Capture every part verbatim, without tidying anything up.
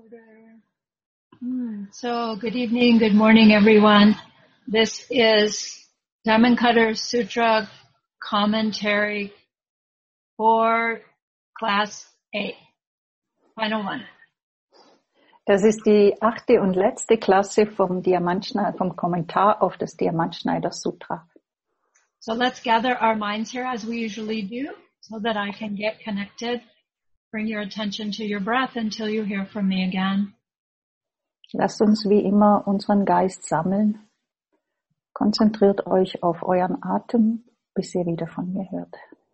Hmm. So, good evening, good morning, everyone. This is Dhammapada Sutra commentary for class eight, final one. Das ist die achte und letzte Klasse vom Diamantschneider, vom Kommentar auf das Diamantschneider Sutra. So let's gather our minds here as we usually do, so that I can get connected. Bring your attention to your breath until you hear from me again. Lasst uns wie immer unseren Geist sammeln. Konzentriert euch auf euren Atem, bis ihr wieder von mir hört.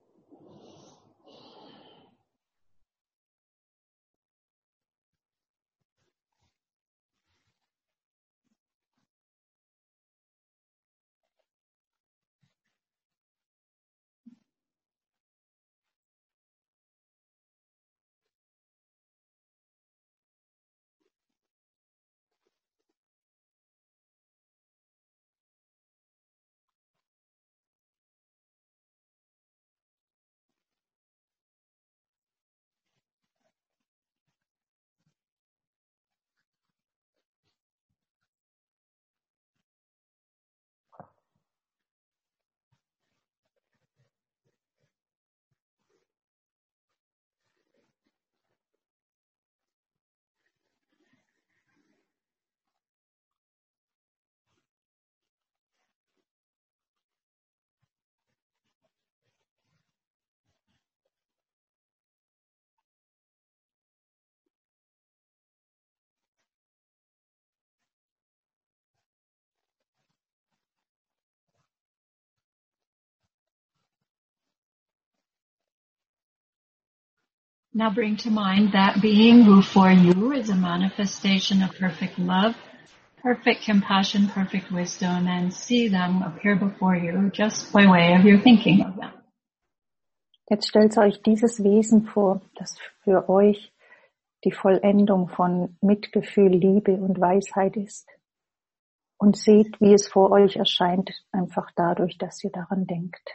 Now bring to mind that being who for you is a manifestation of perfect love, perfect compassion, perfect wisdom, and see them appear before you just by way of your thinking of them. Jetzt stellt euch dieses Wesen vor, das für euch die Vollendung von Mitgefühl, Liebe und Weisheit ist. Und seht, wie es vor euch erscheint, einfach dadurch, dass ihr daran denkt.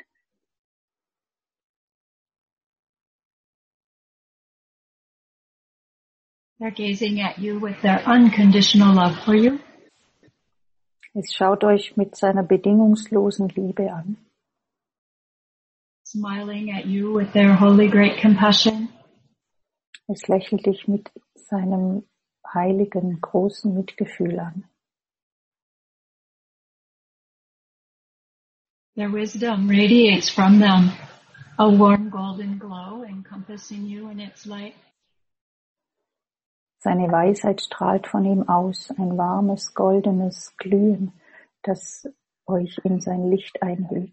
They're gazing at you with their unconditional love for you. Es schaut euch mit seiner bedingungslosen Liebe an. Smiling at you with their holy great compassion. Es lächelt dich mit seinem heiligen, großen Mitgefühl an. Their wisdom radiates from them, a warm golden glow encompassing you in its light. Seine Weisheit strahlt von ihm aus, ein warmes, goldenes Glühen, das euch in sein Licht einhüllt.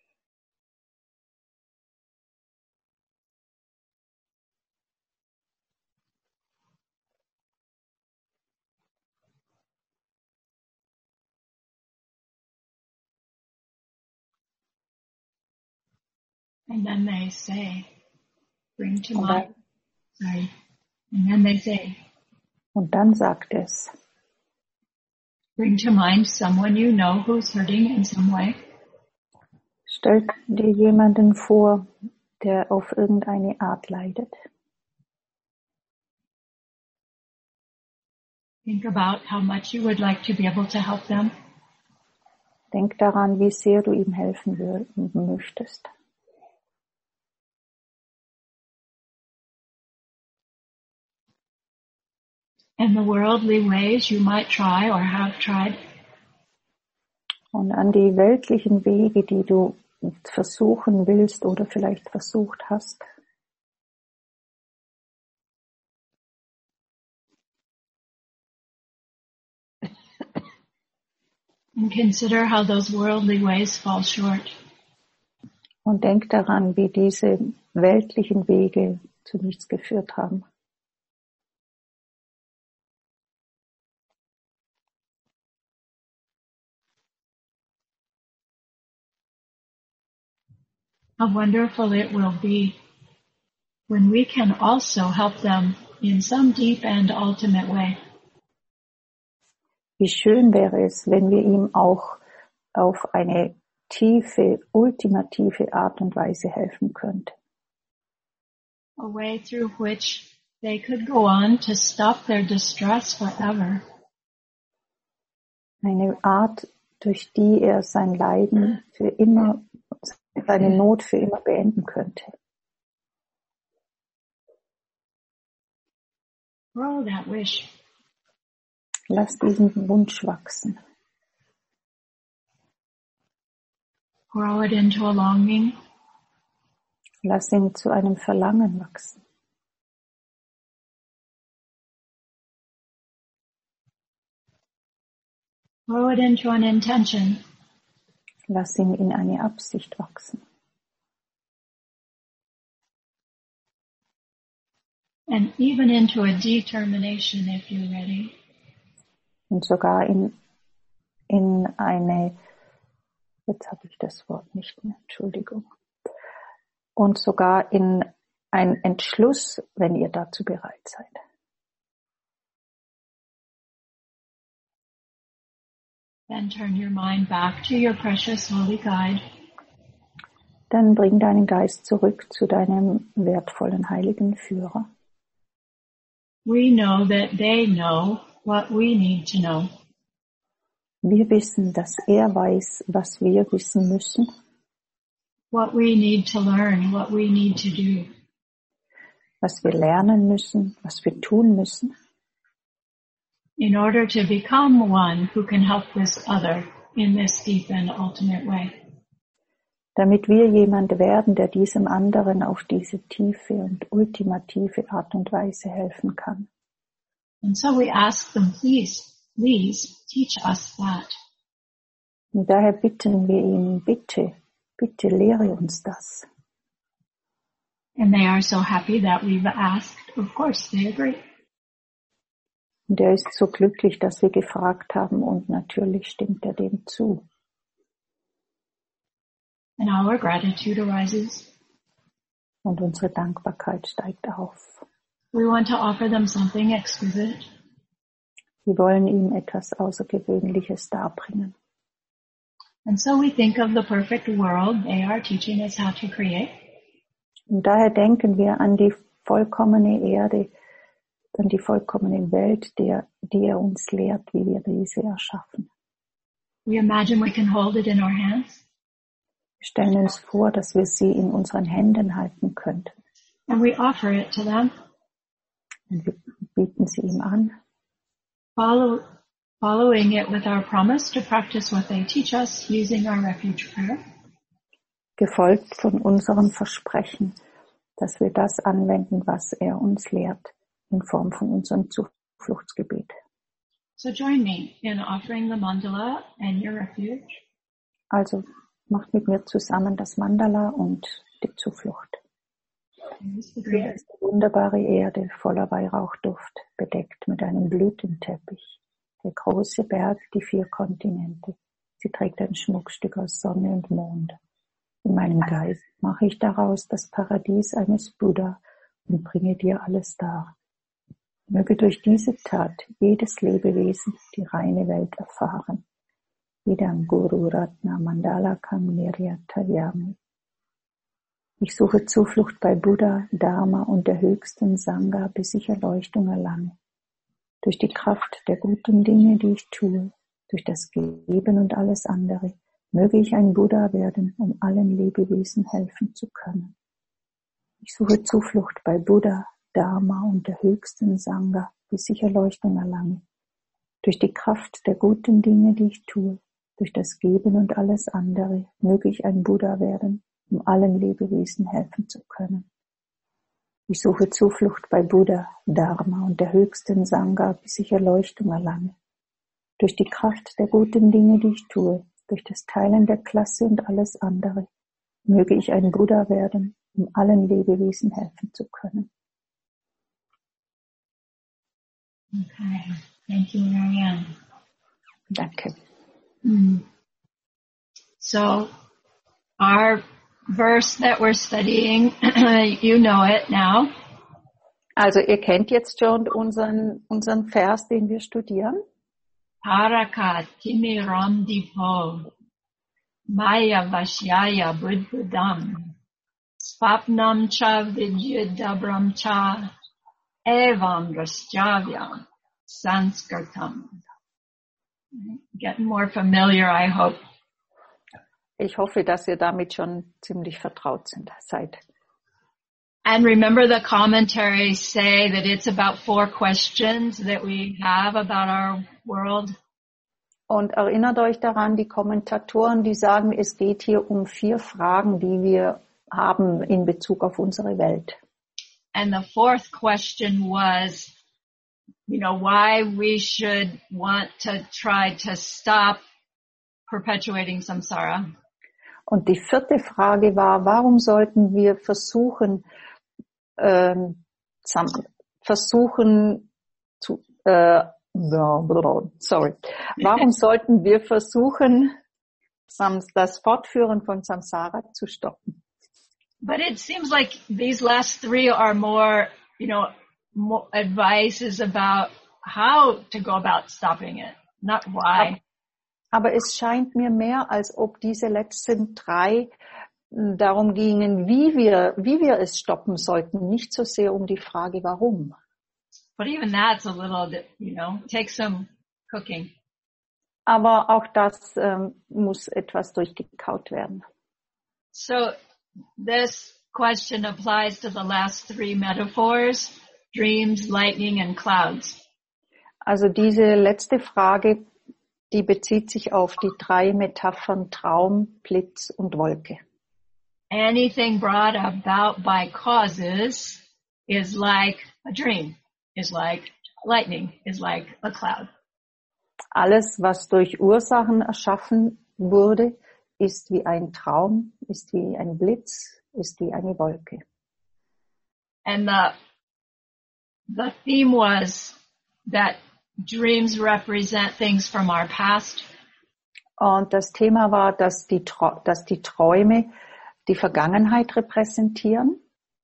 And then they say, bring to mind, sorry, and then they say, Und dann sagt es, bring to mind someone you know who's hurting in some way. stellt dir jemanden vor, der auf irgendeine Art leidet. Think about how much you would like to be able to help them. Denk daran, wie sehr du ihm helfen wür- möchtest. And the worldly ways you might try or have tried. Und an die weltlichen Wege, die du versuchen willst oder vielleicht versucht hast. And consider how those worldly ways fall short. Und denk daran, wie diese weltlichen Wege zu nichts geführt haben. How wonderful it will be when we can also help them in some deep and ultimate way. Wie schön wäre es, wenn wir ihm auch auf eine tiefe, ultimative Art und Weise helfen könnten. A way through which they could go on to stop their distress forever. Eine Art, durch die er sein Leiden für immer, seine Not für immer beenden könnte. Grow that wish. Lass diesen Wunsch wachsen. Grow it into a longing. Lass ihn zu einem Verlangen wachsen. Grow it into an intention. Lass ihn in eine Absicht wachsen. And even into a determination if you're ready. Und sogar in, in eine, jetzt habe ich das Wort nicht mehr, Entschuldigung. Und sogar in einen Entschluss, wenn ihr dazu bereit seid. Then turn your mind back to your precious holy guide. Dann bring deinen Geist zurück zu deinem wertvollen heiligen Führer. We know that they know what we need to know. Wir wissen, dass er weiß, was wir wissen müssen. What we need to learn, what we need to do. Was wir lernen müssen, was wir tun müssen. In order to become one who can help this other in this deep and ultimate way. Damit wir jemand werden, der diesem anderen auf diese tiefe und ultimative Art und Weise helfen kann. And so we ask them, please, please teach us that. Und daher bitten wir ihn, bitte, bitte lehre uns das. And they are so happy that we've asked. Of course, they agree. Und er ist so glücklich, dass wir gefragt haben und natürlich stimmt er dem zu. And our gratitude arises. Und unsere Dankbarkeit steigt auf. We want to offer them something exquisite. Wir wollen ihm etwas Außergewöhnliches darbringen. And so we think of the perfect world they are teaching us how to create. Und daher denken wir an die vollkommene Erde, an die vollkommene Welt, der, die er uns lehrt, wie wir diese erschaffen. We imagine we can hold it in our hands. Wir stellen uns vor, dass wir sie in unseren Händen halten könnten. And we offer it to them. Und wir bieten sie ihm an. Follow, following it with our promise to practice what they teach us using our refuge prayer. Gefolgt von unserem Versprechen, dass wir das anwenden, was er uns lehrt, in Form von unserem Zufluchtsgebet. So join me in offering the mandala and your refuge. Also macht mit mir zusammen das Mandala und die Zuflucht. Hier ist die wunderbare Erde voller Weihrauchduft, bedeckt mit einem Blütenteppich. Der große Berg, die vier Kontinente. Sie trägt ein Schmuckstück aus Sonne und Mond. In meinem Geist mache ich daraus das Paradies eines Buddha und bringe dir alles dar. Möge durch diese Tat jedes Lebewesen die reine Welt erfahren. Idam Guru Ratna Mandalakam Niryatayami. Ich suche Zuflucht bei Buddha, Dharma und der höchsten Sangha, bis ich Erleuchtung erlange. Durch die Kraft der guten Dinge, die ich tue, durch das Geben und alles andere, möge ich ein Buddha werden, um allen Lebewesen helfen zu können. Ich suche Zuflucht bei Buddha, Dharma und der höchsten Sangha, bis ich Erleuchtung erlange. Durch die Kraft der guten Dinge, die ich tue, durch das Geben und alles andere, möge ich ein Buddha werden, um allen Lebewesen helfen zu können. Ich suche Zuflucht bei Buddha, Dharma und der höchsten Sangha, bis ich Erleuchtung erlange. Durch die Kraft der guten Dinge, die ich tue, durch das Teilen der Klasse und alles andere, möge ich ein Buddha werden, um allen Lebewesen helfen zu können. Okay, thank you, Marianne. Danke. Mm. So, our verse that we're studying, you know it now. Also ihr kennt jetzt schon unseren, unseren Vers, den wir studieren. Parakat timiram dipo, maya vashyaya budbudam, svapnam cha vidyadabram cha, evam drashtavyam sanskritam. Getting more familiar, I hope. Ich hoffe, dass ihr damit schon ziemlich vertraut sind, seid. And remember the commentaries say that it's about four questions that we have about our world. Und erinnert euch daran, die Kommentatoren, die sagen, es geht hier um vier Fragen, die wir haben in Bezug auf unsere Welt. And the fourth question was, you know, why we should want to try to stop perpetuating samsara. Und die vierte Frage war, warum sollten wir versuchen, ähm, versuchen zu, äh, sorry, warum sollten wir versuchen, das Fortführen von Samsara zu stoppen? But it seems like these last three are more, you know, more advices about how to go about stopping it, not why. Aber es scheint mir mehr, als ob diese letzten drei darum gingen, wie wir, wie wir es stoppen sollten, nicht so sehr um die Frage, warum. But even that's a little, you know, takes some cooking. Aber auch das ähm, muss etwas durchgekaut werden. So this question applies to the last three metaphors, dreams, lightning and clouds. Also diese letzte Frage, die bezieht sich auf die drei Metaphern Traum, Blitz und Wolke. Anything brought about by causes is like a dream, is like lightning, is like a cloud. Alles, was durch Ursachen erschaffen wurde, ist wie ein Traum, ist wie ein Blitz, ist wie eine Wolke. And the, the theme was that dreams represent things from our past. Und das Thema war, dass die, dass die Träume die Vergangenheit repräsentieren.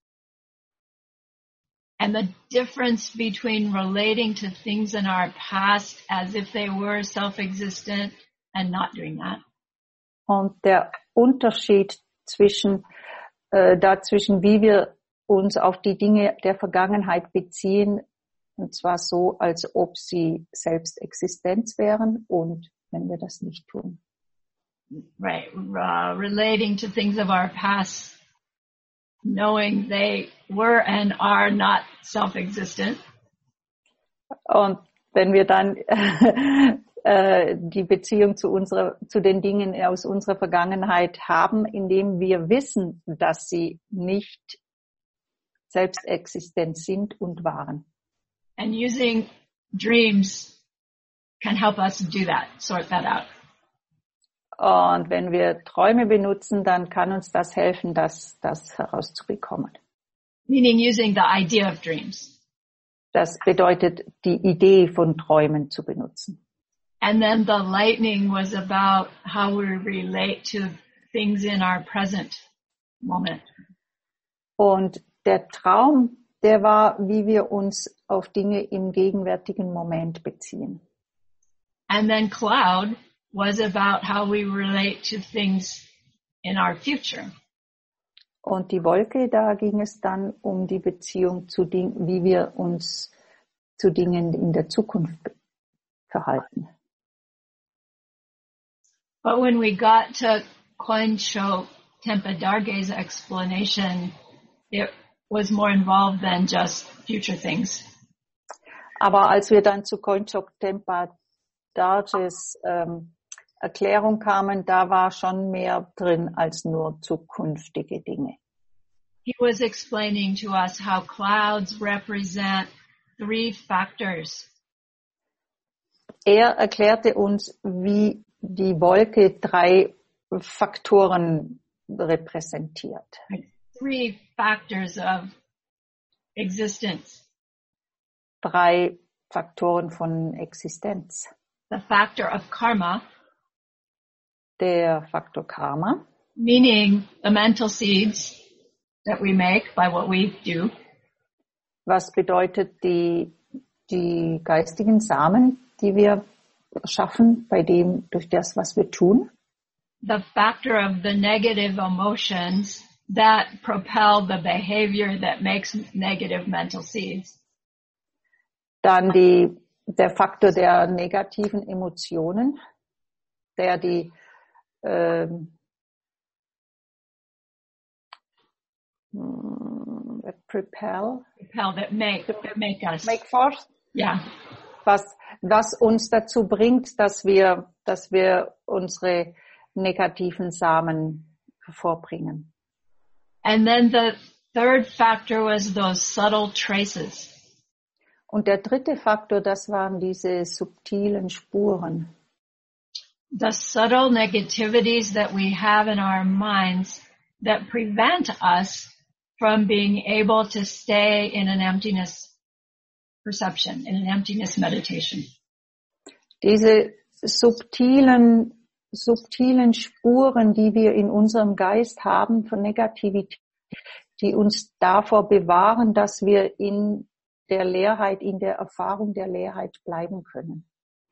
And the difference between relating to things in our past as if they were self-existent and not doing that. Und der Unterschied zwischen, äh, dazwischen, wie wir uns auf die Dinge der Vergangenheit beziehen, und zwar so, als ob sie selbst Existenz wären, und wenn wir das nicht tun. Right, uh, relating to things of our past, knowing they were and are not self-existent. Und wenn wir dann äh, die Beziehung zu unserer, zu den Dingen aus unserer Vergangenheit haben, indem wir wissen, dass sie nicht selbstexistent sind und waren. And using dreams can help us do that, sort that out. Und wenn wir Träume benutzen, dann kann uns das helfen, das, das herauszubekommen. Meaning using the idea of dreams. Das bedeutet, die Idee von Träumen zu benutzen. And then the lightning was about how we relate to things in our present moment. Und der Traum, der war, wie wir uns auf Dinge im gegenwärtigen Moment beziehen. And then cloud was about how we relate to things in our future. Und die Wolke, da ging es dann um die Beziehung zu Dingen, wie wir uns zu Dingen in der Zukunft verhalten. But when we got to Koincho Tempa Darge's explanation, it was more involved than just future things. Aber als wir dann zu Koinchok Tempa Darges ähm, Erklärung kamen, da war schon mehr drin als nur zukünftige Dinge. He was explaining to us how clouds represent three factors. Er erklärte uns, wie die Wolke drei Faktoren repräsentiert. Three factors of existence. Drei Faktoren von Existenz. The factor of karma. Der Faktor Karma. Meaning the mental seeds that we make by what we do. Was bedeutet die, die geistigen Samen, die wir schaffen bei dem, durch das, was wir tun? The factor of the negative emotions that propel the behavior that makes negative mental seeds. Dann die, der Faktor der negativen Emotionen, der die ähm, Propel, Propel that make, that make us. Make force. Yeah. Was, was uns dazu bringt, dass wir, dass wir unsere negativen Samen hervorbringen. And then the third factor was those subtle traces. Und der dritte Faktor, das waren diese subtilen Spuren. The subtle negativities that we have in our minds that prevent us from being able to stay in an emptiness perception, in an emptiness meditation. Diese subtilen, subtilen Spuren, die wir in unserem Geist haben von Negativität, die uns davor bewahren, dass wir in der Leerheit, in der Erfahrung der Leerheit bleiben können.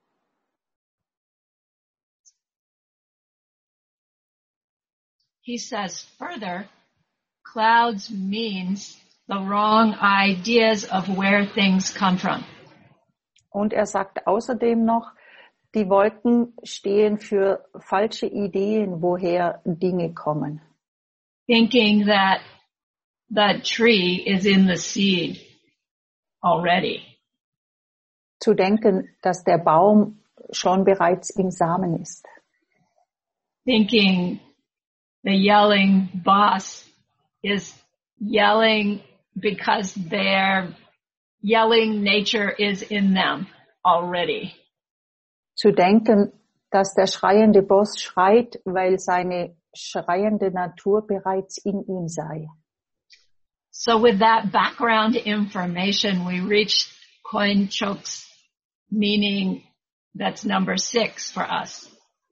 He says further, clouds means the wrong ideas of where things come from. Und er sagt außerdem noch, die Wolken stehen für falsche Ideen, woher Dinge kommen. Thinking that the tree is in the seed already. Zu denken, dass der Baum schon bereits im Samen ist. Thinking the yelling boss is yelling because their yelling nature is in them already. Zu denken, dass der schreiende Boss schreit, weil seine schreiende Natur bereits in ihm sei. So with that background information, we reached Koinchok's meaning that's number six for us.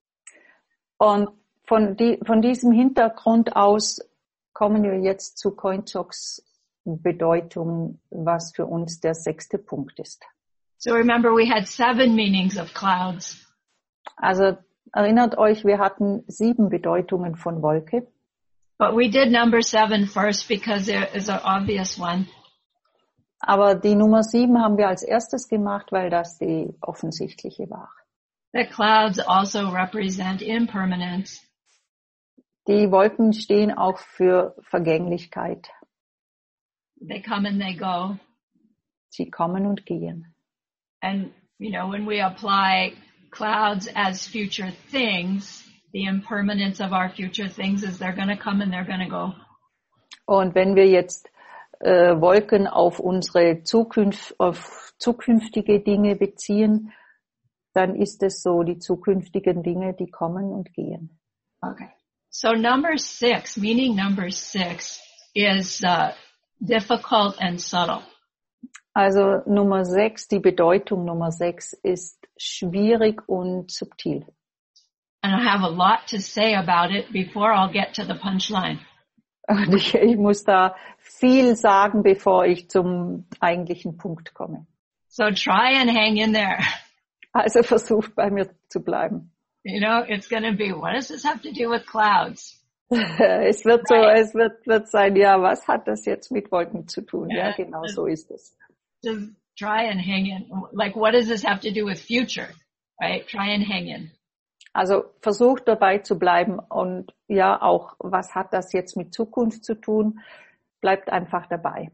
Und von, die, von diesem Hintergrund aus kommen wir jetzt zu Koinchoks Bedeutung, was für uns der sechste Punkt ist. So remember, we had seven meanings of clouds. Also erinnert euch, wir hatten sieben Bedeutungen von Wolke. But we did number seven first because there is an obvious one. Aber die Nummer sieben haben wir als erstes gemacht, weil das die offensichtliche war. The clouds also represent impermanence. Die Wolken stehen auch für Vergänglichkeit. They come and they go. Sie kommen und gehen. And, you know, when we apply clouds as future things, the impermanence of our future things is they're going to come and they're going to go. Und wenn wir jetzt äh, Wolken auf unsere Zukunft, auf zukünftige Dinge beziehen, dann ist es so, die zukünftigen Dinge, die kommen und gehen. Okay. So number six, meaning number six, is uh, difficult and subtle. Also Nummer sechs, die Bedeutung Nummer sechs ist schwierig und subtil. And I have a lot to say about it before I'll get to the punchline. Und ich, ich muss da viel sagen, bevor ich zum eigentlichen Punkt komme. So try and hang in there. Also versucht bei mir zu bleiben. You know, it's going to be, what does this have to do with clouds? Es wird so, es wird, wird sein, ja, was hat das jetzt mit Wolken zu tun? Yeah. Ja, genau so ist es. Just try and hang in. Like, what does this have to do with future? Right? Try and hang in. Also versucht dabei zu bleiben und ja, auch, was hat das jetzt mit Zukunft zu tun? Bleibt einfach dabei.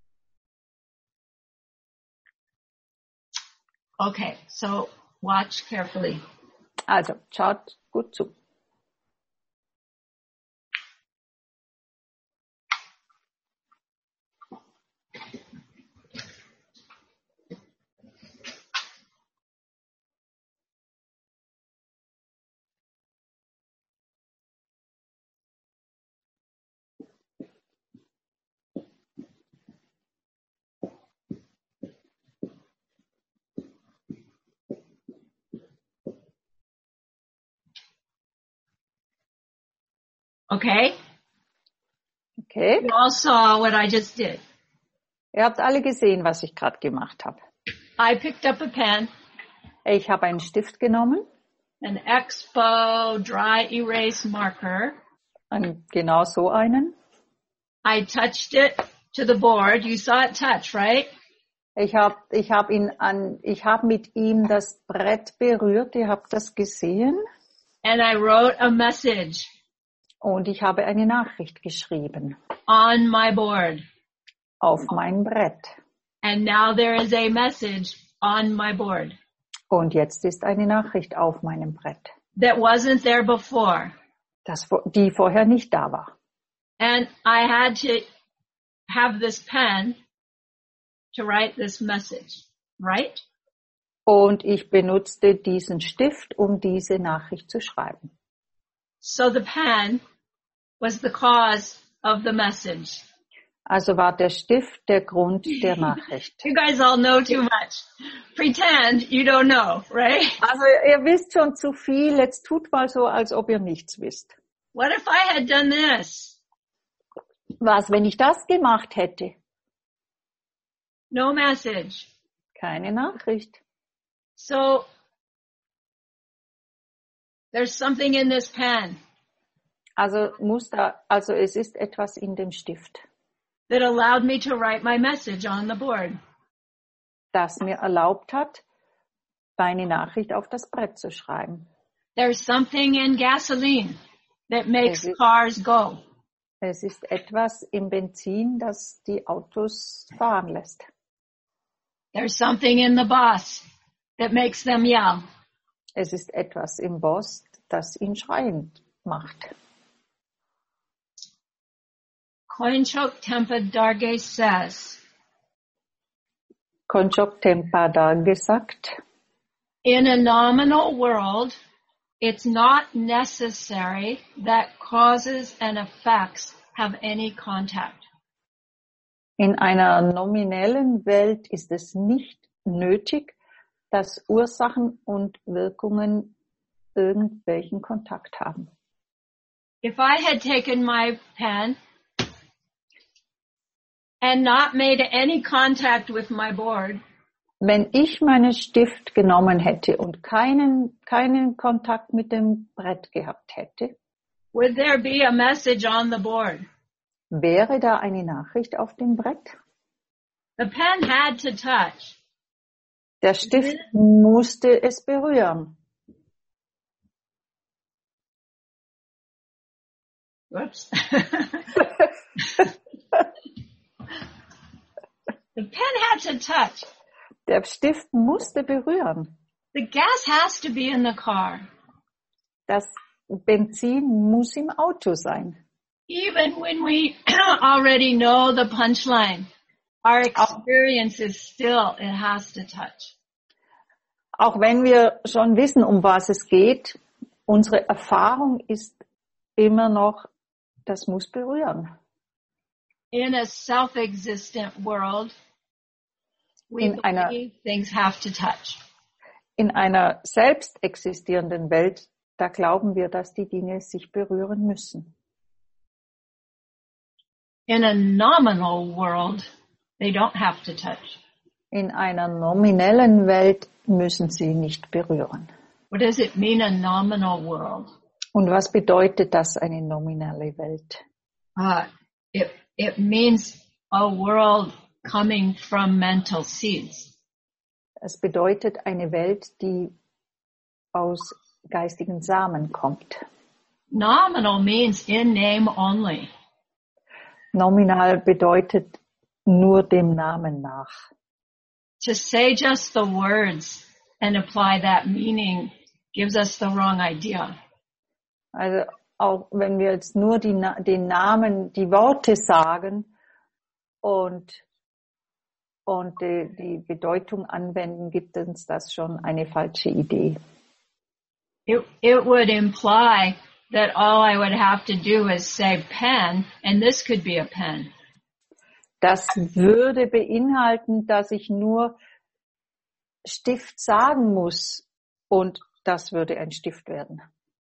Okay, so watch carefully. Also, schaut gut zu. Okay? Okay. You all saw what I just did. Ihr habt alle gesehen, was ich gerade gemacht habe. I picked up a pen, Ich habe einen Stift genommen, an Expo dry erase marker. einen, genau so einen. I touched it to the board. You saw it touch, right? Ich habe ich hab ihn an, ich habe mit ihm das Brett berührt, ihr habt das gesehen. And I wrote a message. Und ich habe eine Nachricht geschrieben. On my board. Auf mein Brett. And now there is a message on my board. Und jetzt ist eine Nachricht auf meinem Brett. That wasn't there before. Das, die vorher nicht da war. And I had to have this pen to write this message, right? Und ich benutzte diesen Stift, um diese Nachricht zu schreiben. So the pen was the cause of the message. Also war der Stift der Grund der Nachricht. You guys all know too much. Pretend you don't know, right? Also ihr wisst schon zu viel, jetzt tut mal so, als ob ihr nichts wisst. What if I had done this? Was, wenn ich das gemacht hätte? No message. Keine Nachricht. So, there's something in this pen. Also muss da, also es ist etwas in dem Stift. That allowed me to write my message on the board. Das mir erlaubt hat, meine Nachricht auf das Brett zu schreiben. There's something in gasoline that makes ist, cars go. Es ist etwas im Benzin, das die Autos fahren lässt. There's something in the bus that makes them yell. Es ist etwas im Boss, das ihn schreiend macht. Konchok Tempa Darge says, Konchok Tempa Darge sagt, in a nominal world, it's not necessary that causes and effects have any contact. In einer nominellen Welt ist es nicht nötig, dass Ursachen und Wirkungen irgendwelchen Kontakt haben. If I had taken my pen and not made any contact with my board, wenn ich meinen Stift genommen hätte und keinen, keinen Kontakt mit dem Brett gehabt hätte, would there be a message on the board? Wäre da eine Nachricht auf dem Brett? The pen had to touch. Der Stift musste es berühren. Whoops. The pen had to touch. Der Stift musste berühren. The gas has to be in the car. Das Benzin muss im Auto sein. Even when we already know the punchline, our experience is still, it has to touch. Auch wenn wir schon wissen, um was es geht, unsere Erfahrung ist immer noch, das muss berühren. In a self-existent world, we in einer, believe things have to touch. In einer selbst existierenden Welt, da glauben wir, dass die Dinge sich berühren müssen. In a nominal world, they don't have to touch. In einer nominellen Welt müssen sie nicht berühren. What does it mean, a nominal world? Und was bedeutet das, eine nominelle Welt? Uh, it, it means a world coming from mental seeds. Es bedeutet eine Welt, die aus geistigen Samen kommt. Nominal means in name only. Nominal bedeutet nur dem Namen nach. To say just the words and apply that meaning gives us the wrong idea. Also auch wenn wir jetzt nur die, den Namen, die Worte sagen und, und die, die Bedeutung anwenden, gibt uns das schon eine falsche Idee. It, it would imply that all I would have to do is say pen, and this could be a pen. Das würde beinhalten, dass ich nur Stift sagen muss und das würde ein Stift werden.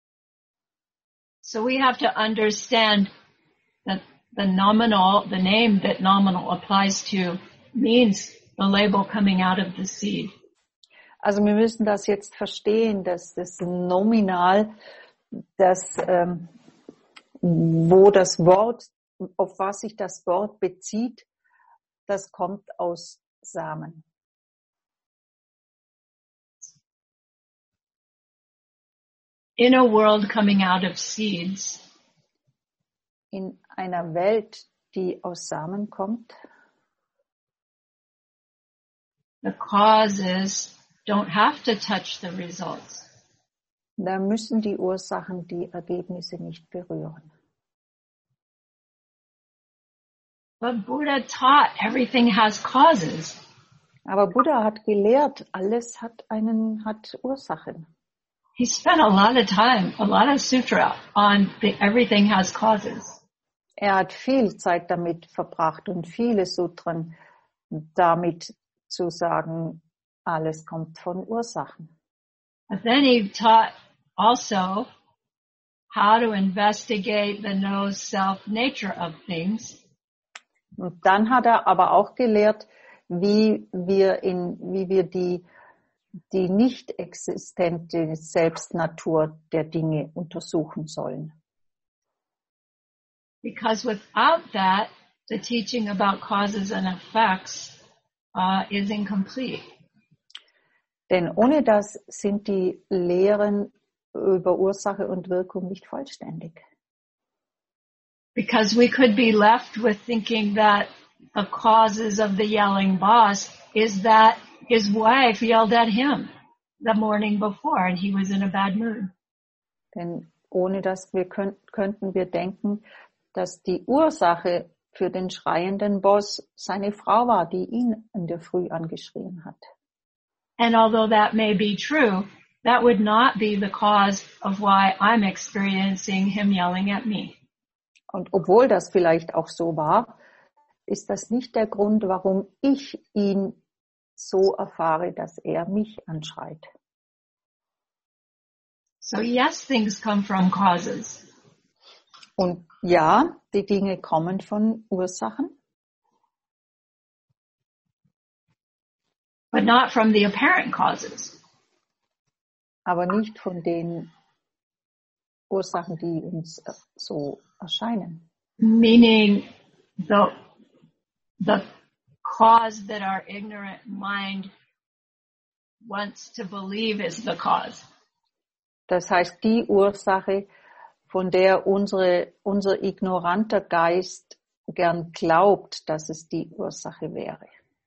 So we have to understand that the nominal, the name that nominal applies to means the label coming out of the seed. Also wir müssen das jetzt verstehen, dass das Nominal, das, ähm, wo das Wort, auf was sich das Wort bezieht, das kommt aus Samen. In a world coming out of seeds, In einer Welt, die aus Samen kommt, the causes don't have to touch the results. da müssen die Ursachen die Ergebnisse nicht berühren. But Buddha taught everything has causes. Aber Buddha hat gelehrt, alles hat einen, hat Ursachen. He spent a lot of time, a lot of sutra on the everything has causes. Er hat viel Zeit damit verbracht und viele Sutren damit zu sagen, alles kommt von Ursachen. But then he taught also how to investigate the no-self nature of things. Und dann hat er aber auch gelehrt, wie wir in, wie wir die, die nicht existente Selbstnatur der Dinge untersuchen sollen. Because without that, the teaching about causes and effects uh, is incomplete. Denn ohne das sind die Lehren über Ursache und Wirkung nicht vollständig. Because we could be left with thinking that the causes of the yelling boss is that his wife yelled at him the morning before and he was in a bad mood. Denn ohne das wir könnt, könnten wir denken, dass die Ursache für den schreienden Boss seine Frau war, die ihn in der Früh angeschrien hat. And although that may be true, that would not be the cause of why I'm experiencing him yelling at me. Und obwohl das vielleicht auch so war, ist das nicht der Grund, warum ich ihn so erfahre, dass er mich anschreit. So yes, things come from causes. Und ja, die Dinge kommen von Ursachen, but not from the apparent causes. aber nicht von den Ursachen, die uns so erscheinen. Meaning the, the cause that our ignorant mind wants to believe is the cause. Das heißt, die Ursache, von der unsere, unser ignoranter Geist gern glaubt, dass es die Ursache wäre.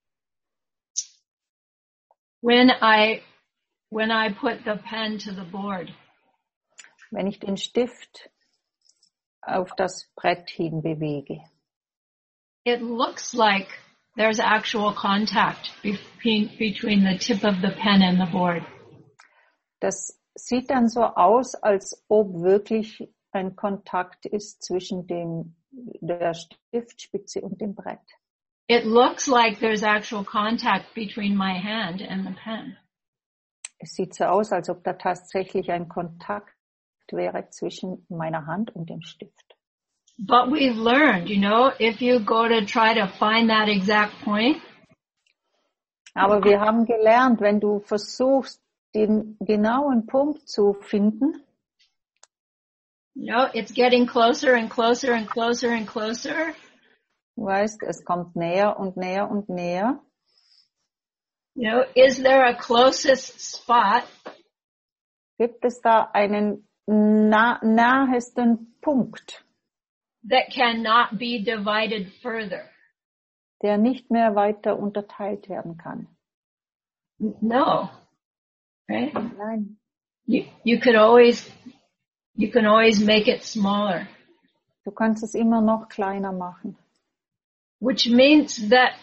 When I, when I put the pen to the board, Wenn ich den Stift auf das Brett hin bewege, it looks like there's actual contact between, between the tip of the pen and the board. das sieht dann so aus, als ob wirklich ein Kontakt ist zwischen dem, der Stiftspitze und dem Brett. It looks like there's actual contact between my hand and the pen. Es sieht so aus, als ob da tatsächlich ein Kontakt wäre zwischen meiner Hand und dem Stift. But we've learned, you know, if you go to try to find that exact point, Aber wir haben gelernt, wenn du versuchst, den genauen Punkt zu finden, you know, it's getting closer and closer and closer and closer. du weißt, es kommt näher und näher und näher. You know, is there a closest spot? Gibt es da einen na- nahesten Punkt, That cannot be divided further? der nicht mehr weiter unterteilt werden kann? No. Right? Nein. You, you could always, you can always make it smaller, Du kannst es immer noch kleiner machen. which means that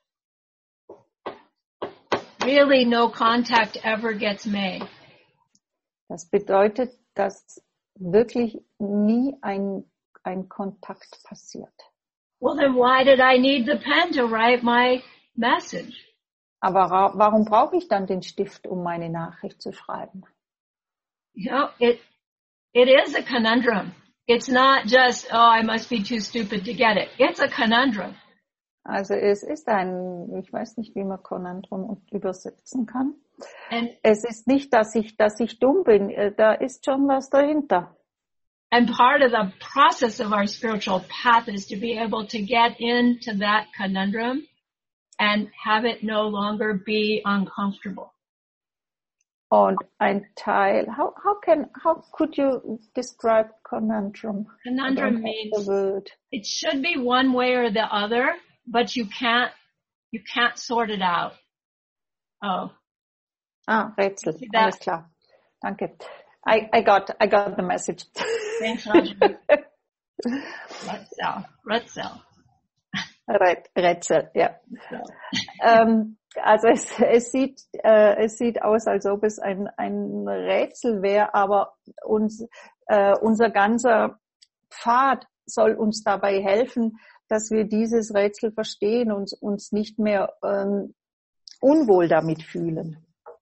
really no contact ever gets made. Das bedeutet, dass wirklich nie ein, ein Kontakt passiert. Well, then why did I need the pen to write my message? Aber ra- warum brauche ich dann den Stift, um meine Nachricht zu schreiben? You know, it, it is a conundrum. It's not just, oh, I must be too stupid to get it. It's a conundrum. Also es ist ein, ich weiß nicht, wie man Konundrum übersetzen kann. And, Es ist nicht, dass ich, dass ich dumm bin, äh, da ist schon was dahinter. and part of the process of our spiritual path is to be able to get into that conundrum and have it no longer be uncomfortable. Und ein Teil, how, how can, how could you describe conundrum? Conundrum means it should be one way or the other, but you can't, you can't sort it out. Oh. Ah, Rätsel. Alles klar. Danke. I, I got, I got the message. Thanks, Roger. Rätsel. Rätsel. Rätsel, ja. ähm, also es, es sieht, äh, es sieht aus, als ob es ein, ein Rätsel wäre, aber uns, äh, unser ganzer Pfad soll uns dabei helfen, dass wir dieses Rätsel verstehen und uns nicht mehr ähm, unwohl damit fühlen.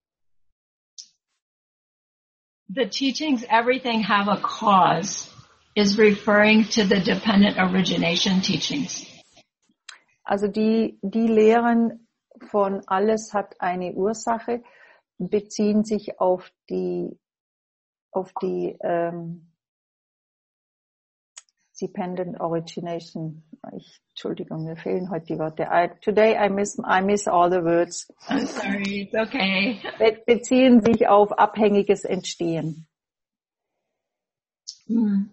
The teachings, everything have a cause, is referring to the dependent origination teachings. Also die, die Lehren von alles hat eine Ursache, beziehen sich auf die, auf die ähm, dependent origination. Ich, Entschuldigung, mir fehlen heute die Worte. I, today I miss, I miss all the words. I'm sorry, it's okay. Be- beziehen sich auf abhängiges Entstehen. Hm.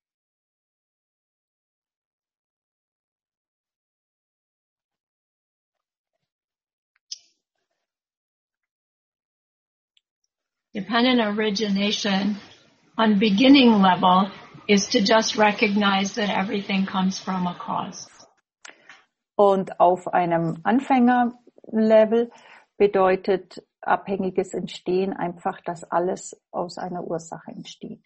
Dependent origination on beginning level is to just recognize that everything comes from a cause. Und auf einem Anfängerlevel bedeutet abhängiges Entstehen einfach, dass alles aus einer Ursache entsteht.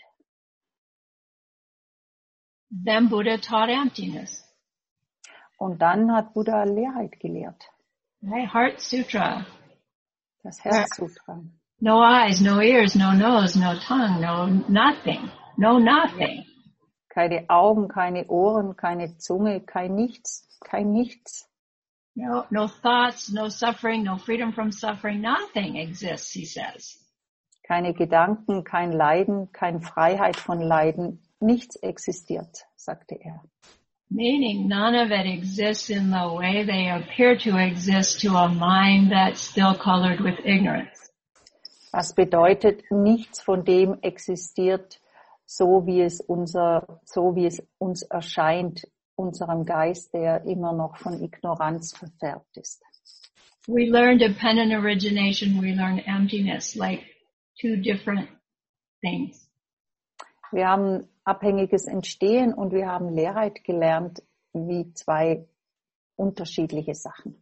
Then Buddha taught emptiness. Und dann hat Buddha Leerheit gelehrt. Right? Heart Sutra. Das Herzsutra. No eyes, no ears, no nose, no tongue, no nothing. No nothing. Keine Augen, keine Ohren, keine Zunge, kein Nichts, kein Nichts. No, no thoughts, no suffering, no freedom from suffering. Nothing exists, he says. Keine Gedanken, kein Leiden, keine Freiheit von Leiden. Nichts existiert, sagte er. Meaning none of it exists in the way they appear to exist to a mind that's still colored with ignorance. Was bedeutet, nichts von dem existiert, so wie es unser, so wie es uns erscheint, unserem Geist, der immer noch von Ignoranz verfärbt ist. We learn dependent origination, we learn emptiness, like two different things. Wir haben abhängiges Entstehen und wir haben Leerheit gelernt, wie zwei unterschiedliche Sachen.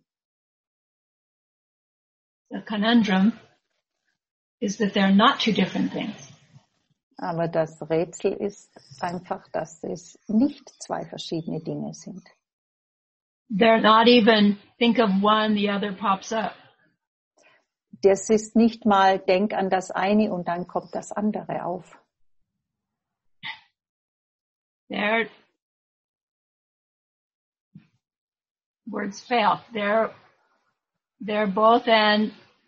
The conundrum is that they're not two different things. Aber das Rätsel ist einfach, dass es nicht zwei verschiedene Dinge sind. They're not even, think of one, the other pops up. Das ist nicht mal, denk an das eine und dann kommt das andere auf. They're, words fail. They're, they're both and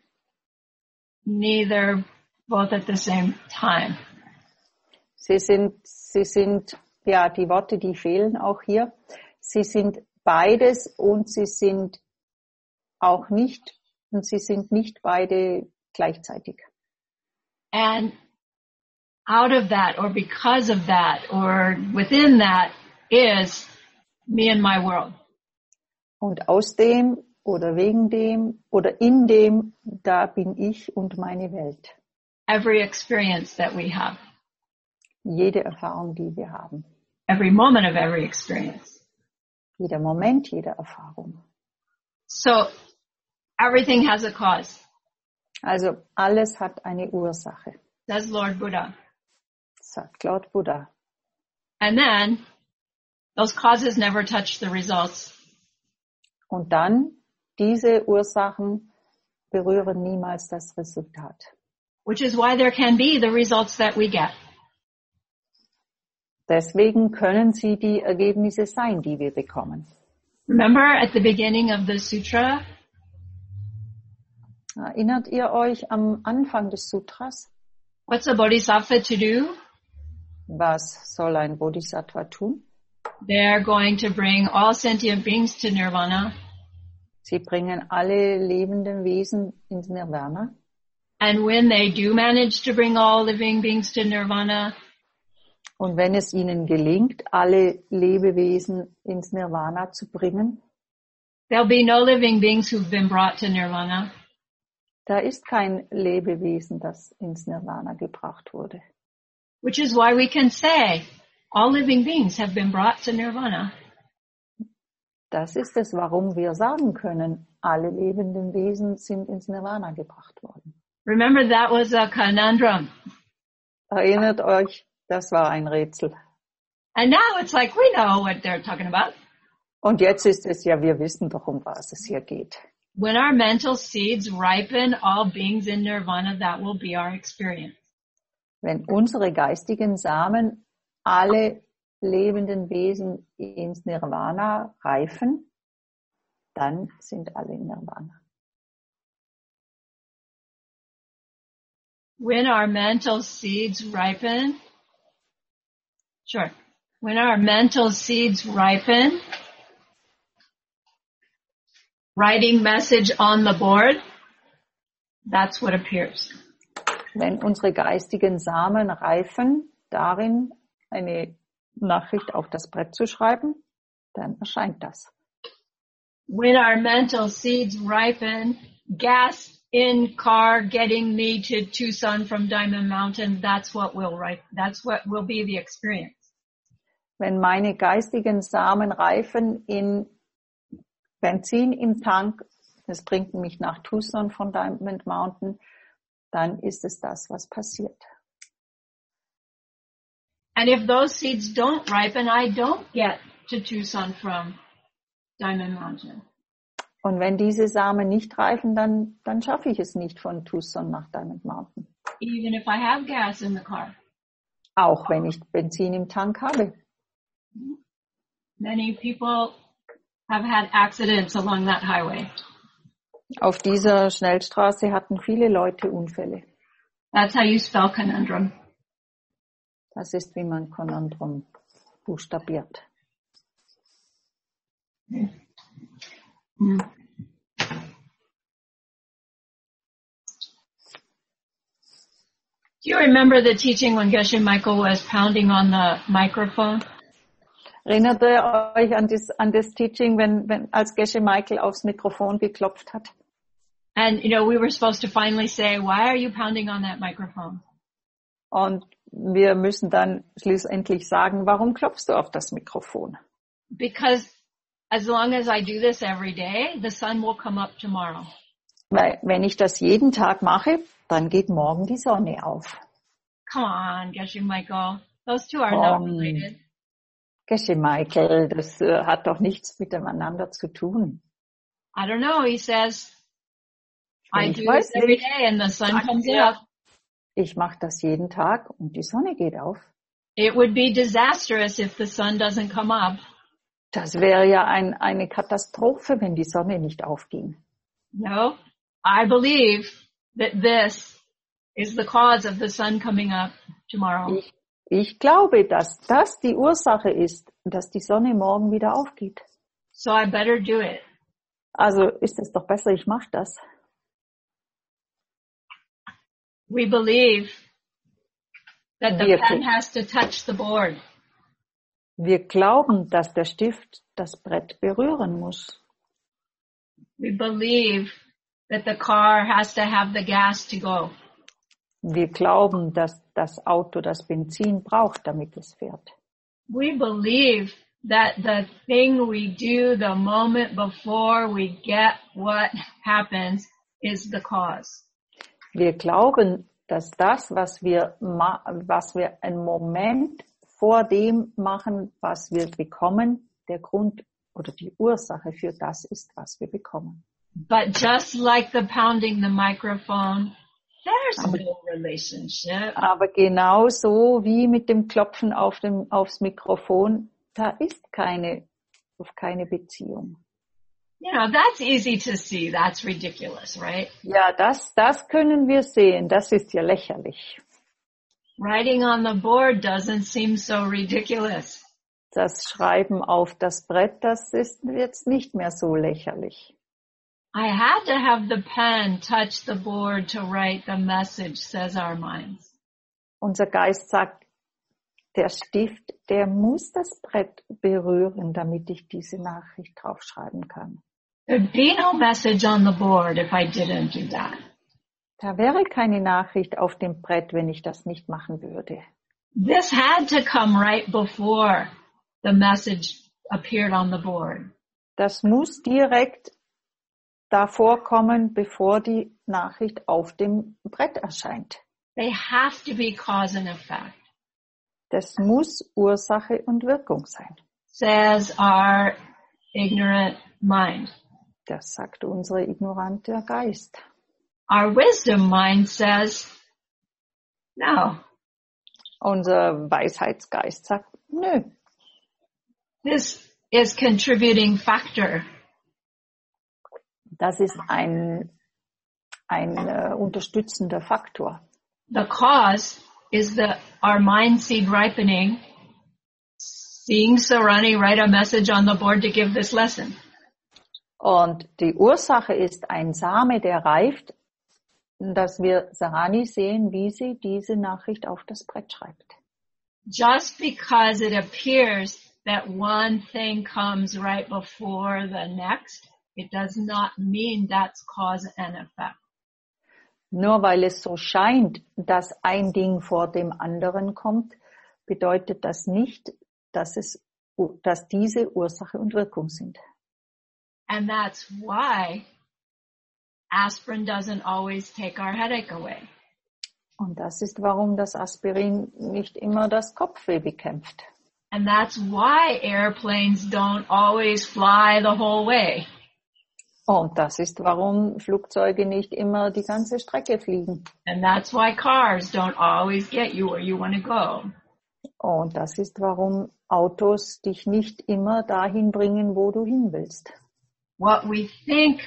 neither both at the same time. Sie sind, sie sind, ja, die Worte, die fehlen auch hier. Sie sind beides und sie sind auch nicht, und sie sind nicht beide gleichzeitig. And out of that, or because of that, or within that is me and my world. Und aus dem oder wegen dem oder in dem, da bin ich und meine Welt. Every experience that we have. Jede Erfahrung, die wir haben. Every moment of every experience. Jeder Moment, jede Erfahrung. So, everything has a cause. Also, alles hat eine Ursache. Says Lord Buddha. Sagt Lord Buddha. And then, those causes never touch the results. Und dann, diese Ursachen berühren niemals das Resultat. Which is why there can be the results that we get. Deswegen können sie die Ergebnisse sein, die wir bekommen. Remember at the beginning of the sutra? Erinnert ihr euch am Anfang des Sutras? What's a bodhisattva to do? Was soll ein Bodhisattva tun? They're going to bring all sentient beings to nirvana. Sie bringen alle lebenden Wesen ins Nirvana. And when they do manage to bring all living beings to nirvana, und wenn es ihnen gelingt, alle Lebewesen ins Nirvana zu bringen, there'll be no living beings who've been brought to nirvana. Da ist kein Lebewesen, das ins Nirvana gebracht wurde. Which is why we can say all living beings have been brought to nirvana. Das ist es, warum wir sagen können, alle lebenden Wesen sind ins Nirvana gebracht worden. Remember, that was a conundrum. Erinnert euch, das war ein Rätsel. And now it's like we know what they're talking about. Und jetzt ist es ja, wir wissen doch, um was es hier geht. When our mental seeds ripen all beings in nirvana, that will be our experience. Wenn unsere geistigen Samen alle lebenden Wesen ins Nirvana reifen, dann sind alle in Nirvana. When our mental seeds ripen, sure, when our mental seeds ripen, writing message on the board, that's what appears. Wenn unsere geistigen Samen reifen, darin eine Nachricht auf das Brett zu schreiben, dann erscheint das. When our mental seeds ripen, gas in car getting me to Tucson from Diamond Mountain, that's what will write, that's what will be the experience. Wenn meine geistigen Samen reifen in Benzin im Tank, es bringt mich nach Tucson von Diamond Mountain, dann ist es das, was passiert. And if those seeds don't ripen, I don't get to Tucson from Diamond Mountain. Und wenn diese Samen nicht reifen, dann, dann schaffe ich es nicht von Tucson nach Diamond Mountain. Even if I have gas in the car. Auch wenn ich Benzin im Tank habe. Many people have had accidents along that highway. Auf dieser Schnellstraße hatten viele Leute Unfälle. That's how you spell conundrum. Das ist, wie man Konundrum buchstabiert. Mm. Mm. Do you remember the teaching when Geshe Michael was pounding on the microphone? Erinnert ihr euch an das, an das Teaching, wenn, wenn, als Geshe Michael aufs Mikrofon geklopft hat? And, you know, we were supposed to finally say, why are you pounding on that microphone? Und wir müssen dann schlussendlich sagen, warum klopfst du auf das Mikrofon? Because as long as I do this every day, the sun will come up tomorrow. Weil, wenn ich das jeden Tag mache, dann geht morgen die Sonne auf. Come on, Geshe Michael. Those two are not Um, related. Geshe Michael, das äh, hat doch nichts miteinander zu tun. I don't know. He says, I Ich do weiß this every nicht. day and the sun Sagt comes er, up. Ich mache das jeden Tag und die Sonne geht auf. It would be disastrous if the sun doesn't come up. Das wäre ja ein, eine Katastrophe, wenn die Sonne nicht aufging. No, I believe that this is the cause of the sun coming up tomorrow. Ich, ich glaube, dass das die Ursache ist, dass die Sonne morgen wieder aufgeht. So I better do it. Also ist es doch besser, ich mache das. We believe that the Wir, pen has to touch the board. wir glauben, dass der Stift das Brett berühren muss. We believe that the car has to have the gas to go. Wir glauben, dass das Auto das Benzin braucht, damit es fährt. We believe that the thing we do the moment before we get what happens is the cause. Wir glauben, dass das, was wir, ma- was wir einen Moment vor dem machen, was wir bekommen, der Grund oder die Ursache für das ist, was wir bekommen. But just like the pounding the microphone, there's no relationship. Aber genauso wie mit dem Klopfen auf dem, aufs Mikrofon, da ist keine, keine Beziehung. You know, that's easy to see. That's ridiculous, right? Ja, das, das können wir sehen. Das ist ja lächerlich. Writing on the board doesn't seem so ridiculous. Das Schreiben auf das Brett, das ist jetzt nicht mehr so lächerlich. I had to have the pen touch the board to write the message, says our minds. Unser Geist sagt, der Stift, der muss das Brett berühren, damit ich diese Nachricht draufschreiben kann. There'd be no message on the board if I didn't do that. Da wäre keine Nachricht auf dem Brett, wenn ich das nicht machen würde. This had to come right before the message appeared on the board. Das muss direkt davor kommen, bevor die Nachricht auf dem Brett erscheint. They have to be cause and effect. Das muss Ursache und Wirkung sein. Says our ignorant mind. Das sagt unsere ignorante Geist. Our wisdom mind says, no. Unser Weisheitsgeist sagt, nö. This is contributing factor. Das ist ein, ein äh, unterstützender Faktor. The cause is the our mind seed ripening, seeing Sarani write a message on the board to give this lesson. Und die Ursache ist ein Same, der reift, dass wir Sarani sehen, wie sie diese Nachricht auf das Brett schreibt. Just because it appears that one thing comes right before the next, it does not mean that's cause and effect. Nur weil es so scheint, dass ein Ding vor dem anderen kommt, bedeutet das nicht, dass es, dass diese Ursache und Wirkung sind. And that's why aspirin doesn't always take our headache away. Und das ist, warum das Aspirin nicht immer das Kopfweh bekämpft. And that's why airplanes don't always fly the whole way. Und das ist, warum Flugzeuge nicht immer die ganze Strecke fliegen. And that's why cars don't always get you where you want to go. Und das ist, warum Autos dich nicht immer dahin bringen, wo du hin willst. What we think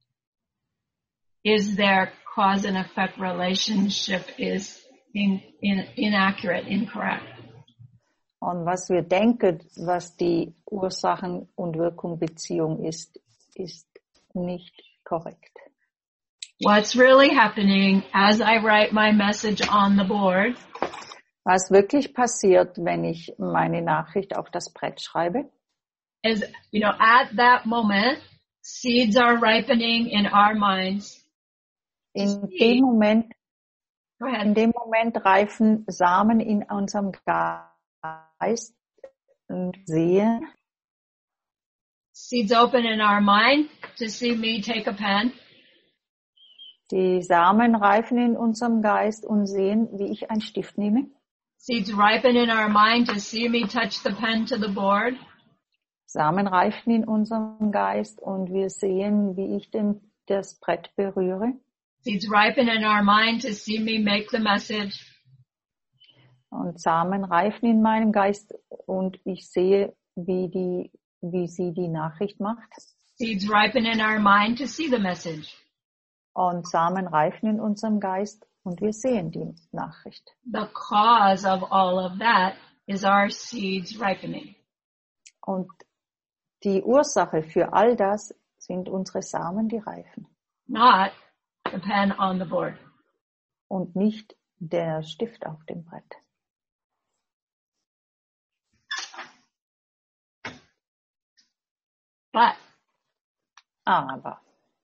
is their cause and effect relationship is in, in, inaccurate, incorrect. Und was wir denken, was die Ursachen- und Wirkung-Beziehung ist, ist nicht korrekt. What's really happening as I write my message on the board Was wirklich passiert, wenn ich meine Nachricht auf das Brett schreibe, is, you know, at that moment, seeds are ripening in our minds. in dem Moment, Go ahead. in dem Moment reifen Samen in unserem Geist und sehen, Seeds open in our mind to see me take a pen. die Samen reifen in unserem Geist und sehen, wie ich einen Stift nehme. Seeds ripen in our mind to see me touch the pen to the board. Samen reifen in unserem Geist und wir sehen, wie ich den, das Brett berühre. Seeds ripen in our mind to see me make the message. Und Samen reifen in meinem Geist und ich sehe, wie die, wie sie die Nachricht macht. Seeds ripen in our mind to see the message. Und Samen reifen in unserem Geist und wir sehen die Nachricht. The cause of all of that is our seeds ripening. Und die Ursache für all das sind unsere Samen, die reifen. Not the pen on the board. Und nicht der Stift auf dem Brett. But Aber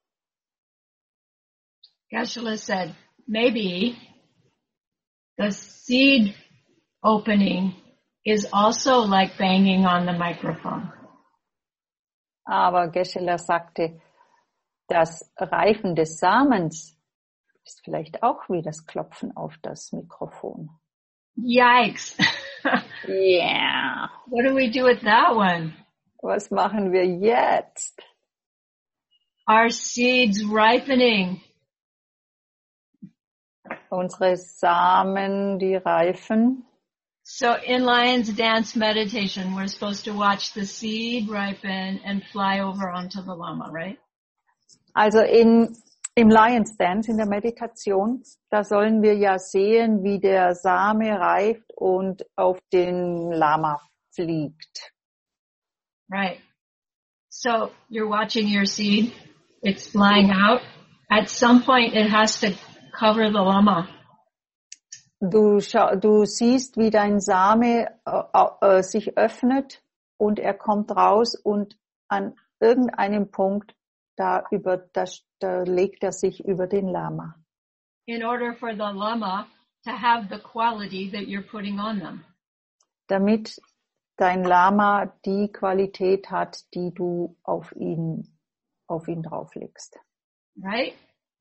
Geshe-la said, maybe the seed opening is also like banging on the microphone. Aber Geshe-la sagte, das Reifen des Samens ist vielleicht auch wie das Klopfen auf das Mikrofon. Yikes. Yeah. What do we do with that one? Was machen wir jetzt? Our seeds ripening. Unsere Samen, die reifen. So in Lion's Dance meditation, we're supposed to watch the seed ripen and fly over onto the Lama, right? Also in, im Lion's Dance, in der Meditation, da sollen wir ja sehen, wie der Same reift und auf den Lama fliegt. Right. So you're watching your seed. it's flying out. At some point it has to cover the Lama. Du, schau, du siehst, wie dein Same äh, äh, sich öffnet und er kommt raus und an irgendeinem Punkt da über das, da legt er sich über den Lama. In order for the Lama to have the quality that you're putting on them. Damit dein Lama die Qualität hat, die du auf ihn, auf ihn drauflegst. Right?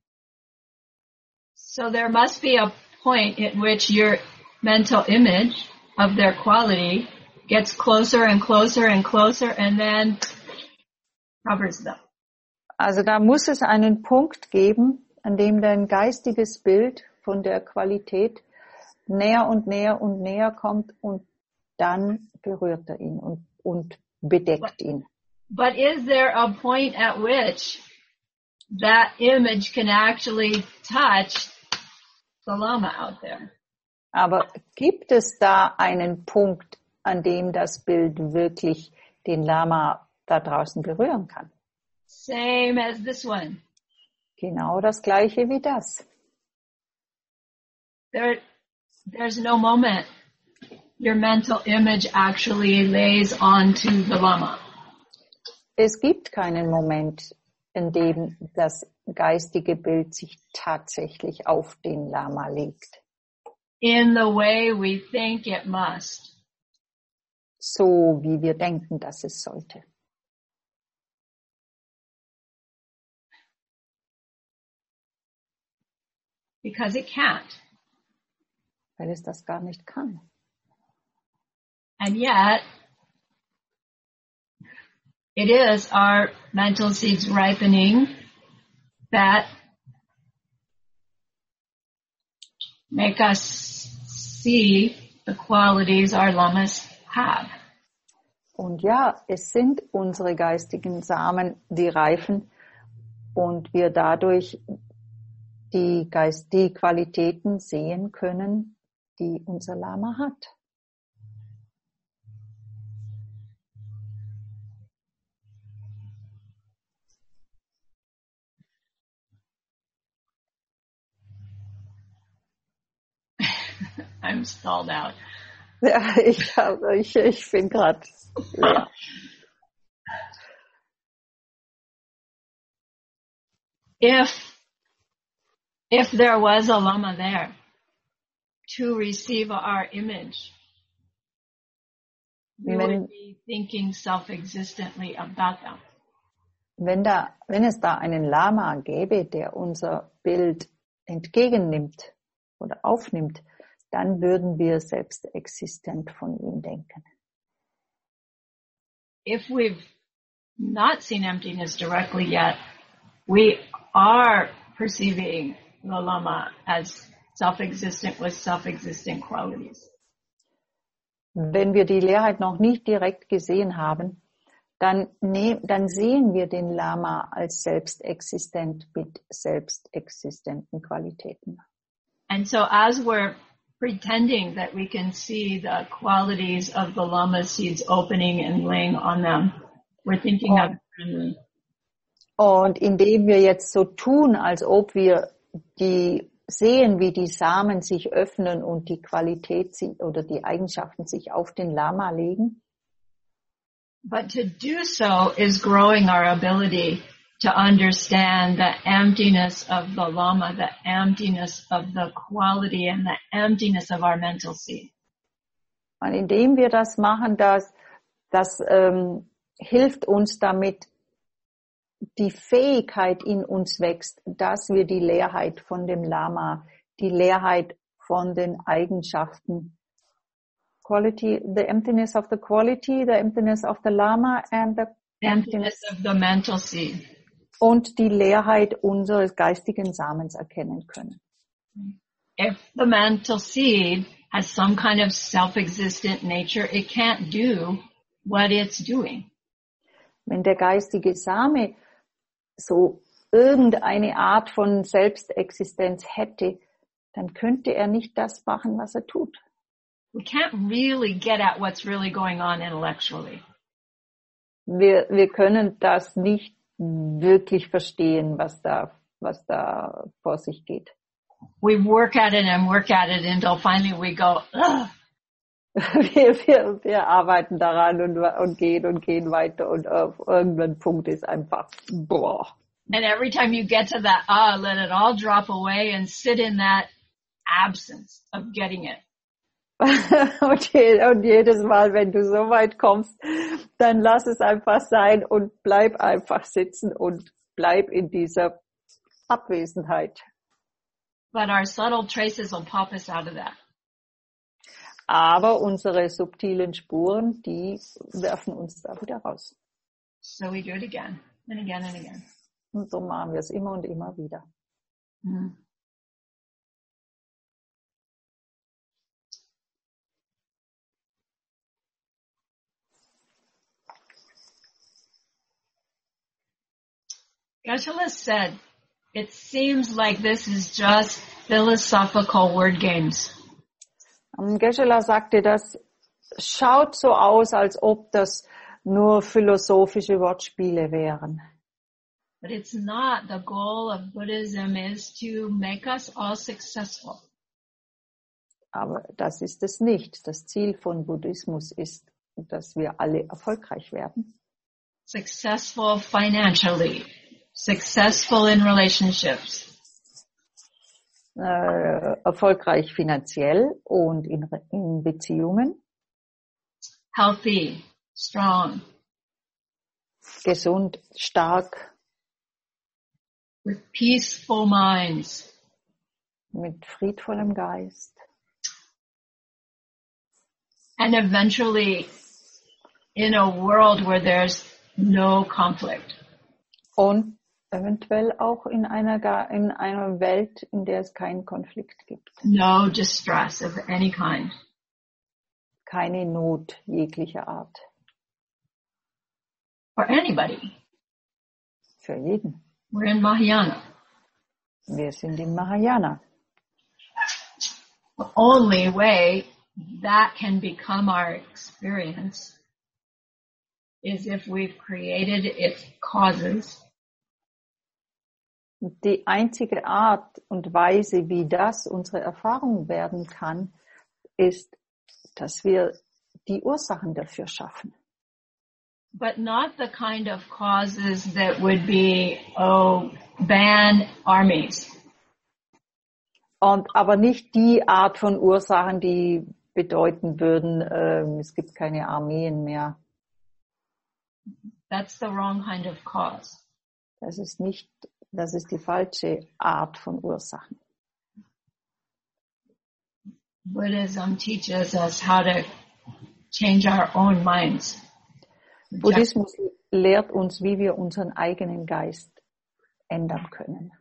So there must be a point at which your mental image of their quality gets closer and closer and closer and then covers them. Also da muss es einen Punkt geben, an dem dein geistiges Bild von der Qualität näher und näher und näher kommt und dann berührt er ihn und, und bedeckt But, ihn. but is there a point at which that image can actually touch the Lama out there? Aber gibt es da einen Punkt, an dem das Bild wirklich den Lama da draußen berühren kann? Same as this one. Genau das gleiche wie das. There, there's no moment your mental image actually lays onto the Lama. Es gibt keinen Moment, in dem das geistige Bild sich tatsächlich auf den Lama legt. In the way we think it must. So wie wir denken, dass es sollte. Because it can't. Weil es das gar nicht kann. And yet, it is our mental seeds ripening that make us see the qualities our lamas have. Und ja, es sind unsere geistigen Samen, die reifen und wir dadurch die Geist, die Qualitäten sehen können, die unser Lama hat. I'm stalled out. Ja, ich, ich, ich bin gerade. Ja. If if there was a Lama there to receive our image, we Wenn, would be thinking self-existently about them. wenn, da, wenn es da einen Lama gäbe, der unser Bild entgegennimmt oder aufnimmt, dann würden wir selbst existent von ihm denken. If we've not seen emptiness directly yet, we are perceiving the Lama as self-existent with self-existent qualities. Wenn wir die Leerheit noch nicht direkt gesehen haben, dann, ne, dann sehen wir den Lama als selbstexistent mit selbstexistenten Qualitäten. And so as we're pretending that we can see the qualities of the Lama seeds opening and laying on them, we're thinking Oh. of friendly. Und indem wir jetzt so tun, als ob wir die sehen, wie die Samen sich öffnen und die Qualität sie, oder die Eigenschaften sich auf den Lama legen, But to do so is growing our ability to understand the emptiness of the Lama, the emptiness of the quality and the emptiness of our mental seed. und indem wir das machen, das, das ähm, hilft uns damit, die Fähigkeit in uns wächst, dass wir die Leerheit von dem Lama, die Leerheit von den Eigenschaften, quality, the emptiness of the quality, the emptiness of the Lama and the Emptiness of the mental seed. und die Leerheit unseres geistigen Samens erkennen können. If the mental seed has some kind of self-existent nature, it can't do what it's doing. Wenn der geistige Same so irgendeine Art von Selbstexistenz hätte, dann könnte er nicht das machen, was er tut. We can't really get at what's really going on intellectually. Wir, wir können das nicht wirklich verstehen, was da, was da vor sich geht. We work at it and work at it until finally we go, ugh. Wir, wir, wir arbeiten daran und, und gehen und gehen weiter und auf irgendein Punkt ist einfach, boah. And every time you get to that, ah, let it all drop away and sit in that absence of getting it. und, je, und jedes Mal, wenn du so weit kommst, dann lass es einfach sein und bleib einfach sitzen und bleib in dieser Abwesenheit. But our subtle traces will pop us out of that. Aber unsere subtilen Spuren, die werfen uns da wieder raus. So we do it again and again and again. Und so machen wir es immer und immer wieder. Mm. Geshe-la said, it seems like this is just philosophical word games. Geshe-la sagte, das schaut so aus, als ob das nur philosophische Wortspiele wären. But it's not. The goal of Buddhism is to make us all successful. Aber das ist es nicht. Das Ziel von Buddhismus ist, dass wir alle erfolgreich werden. Successful financially. Successful in relationships. Äh, erfolgreich finanziell und in, in Beziehungen. Healthy. Strong. Gesund, stark. With peaceful minds. Mit friedvollem Geist. And eventually in a world where there's no conflict. Und eventuell auch in einer, in einer Welt, in der es keinen Konflikt gibt. No distress of any kind. Keine Not jeglicher Art. For anybody. Für jeden. We're in Mahayana. Wir sind in Mahayana. The only way that can become our experience is if we've created its causes. Die einzige Art und Weise, wie das unsere Erfahrung werden kann, ist, dass wir die Ursachen dafür schaffen. But not the kind of causes that would be, oh, ban armies. Und aber nicht die Art von Ursachen, die bedeuten würden, äh, es gibt keine Armeen mehr. That's the wrong kind of cause. Das ist nicht, das ist die falsche Art von Ursachen. Buddhism teaches us how to change our own minds. Buddhismus lehrt uns, wie wir unseren eigenen Geist ändern können.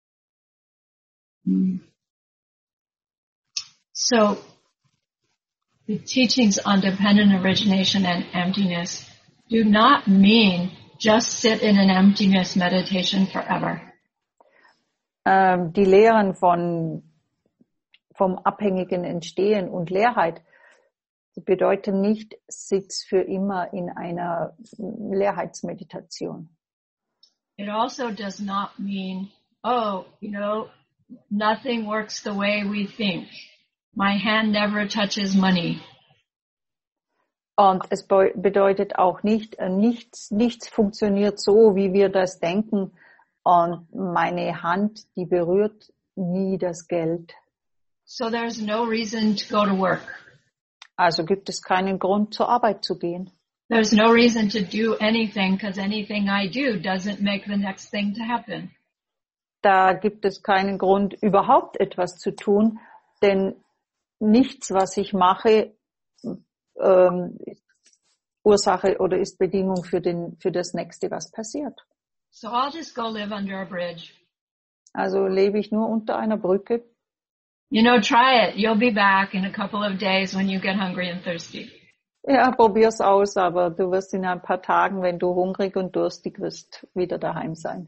So, the teachings on dependent origination and emptiness do not mean just sit in an emptiness meditation forever. Ähm, die Lehren von, vom abhängigen Entstehen und Leerheit bedeuten nicht Sitz für immer in einer Leerheitsmeditation. It also does not mean, oh, you know, nothing works the way we think. My hand never touches money. Und es bedeutet auch nicht, nichts, nichts funktioniert so, wie wir das denken. Und meine Hand, die berührt nie das Geld. So there's no reason to go to work. Also gibt es keinen Grund, zur Arbeit zu gehen. There's no reason to do anything, because anything I do doesn't make the next thing to happen. Da gibt es keinen Grund, überhaupt etwas zu tun, denn nichts, was ich mache, ähm, ist Ursache oder ist Bedingung für den, für das nächste, was passiert. So I'll just go live under a bridge. Also lebe ich nur unter einer Brücke. You know, try it. You'll be back in a couple of days when you get hungry and thirsty. Ja, probier's aus, aber du wirst in ein paar Tagen, wenn du hungrig und durstig wirst, wieder daheim sein.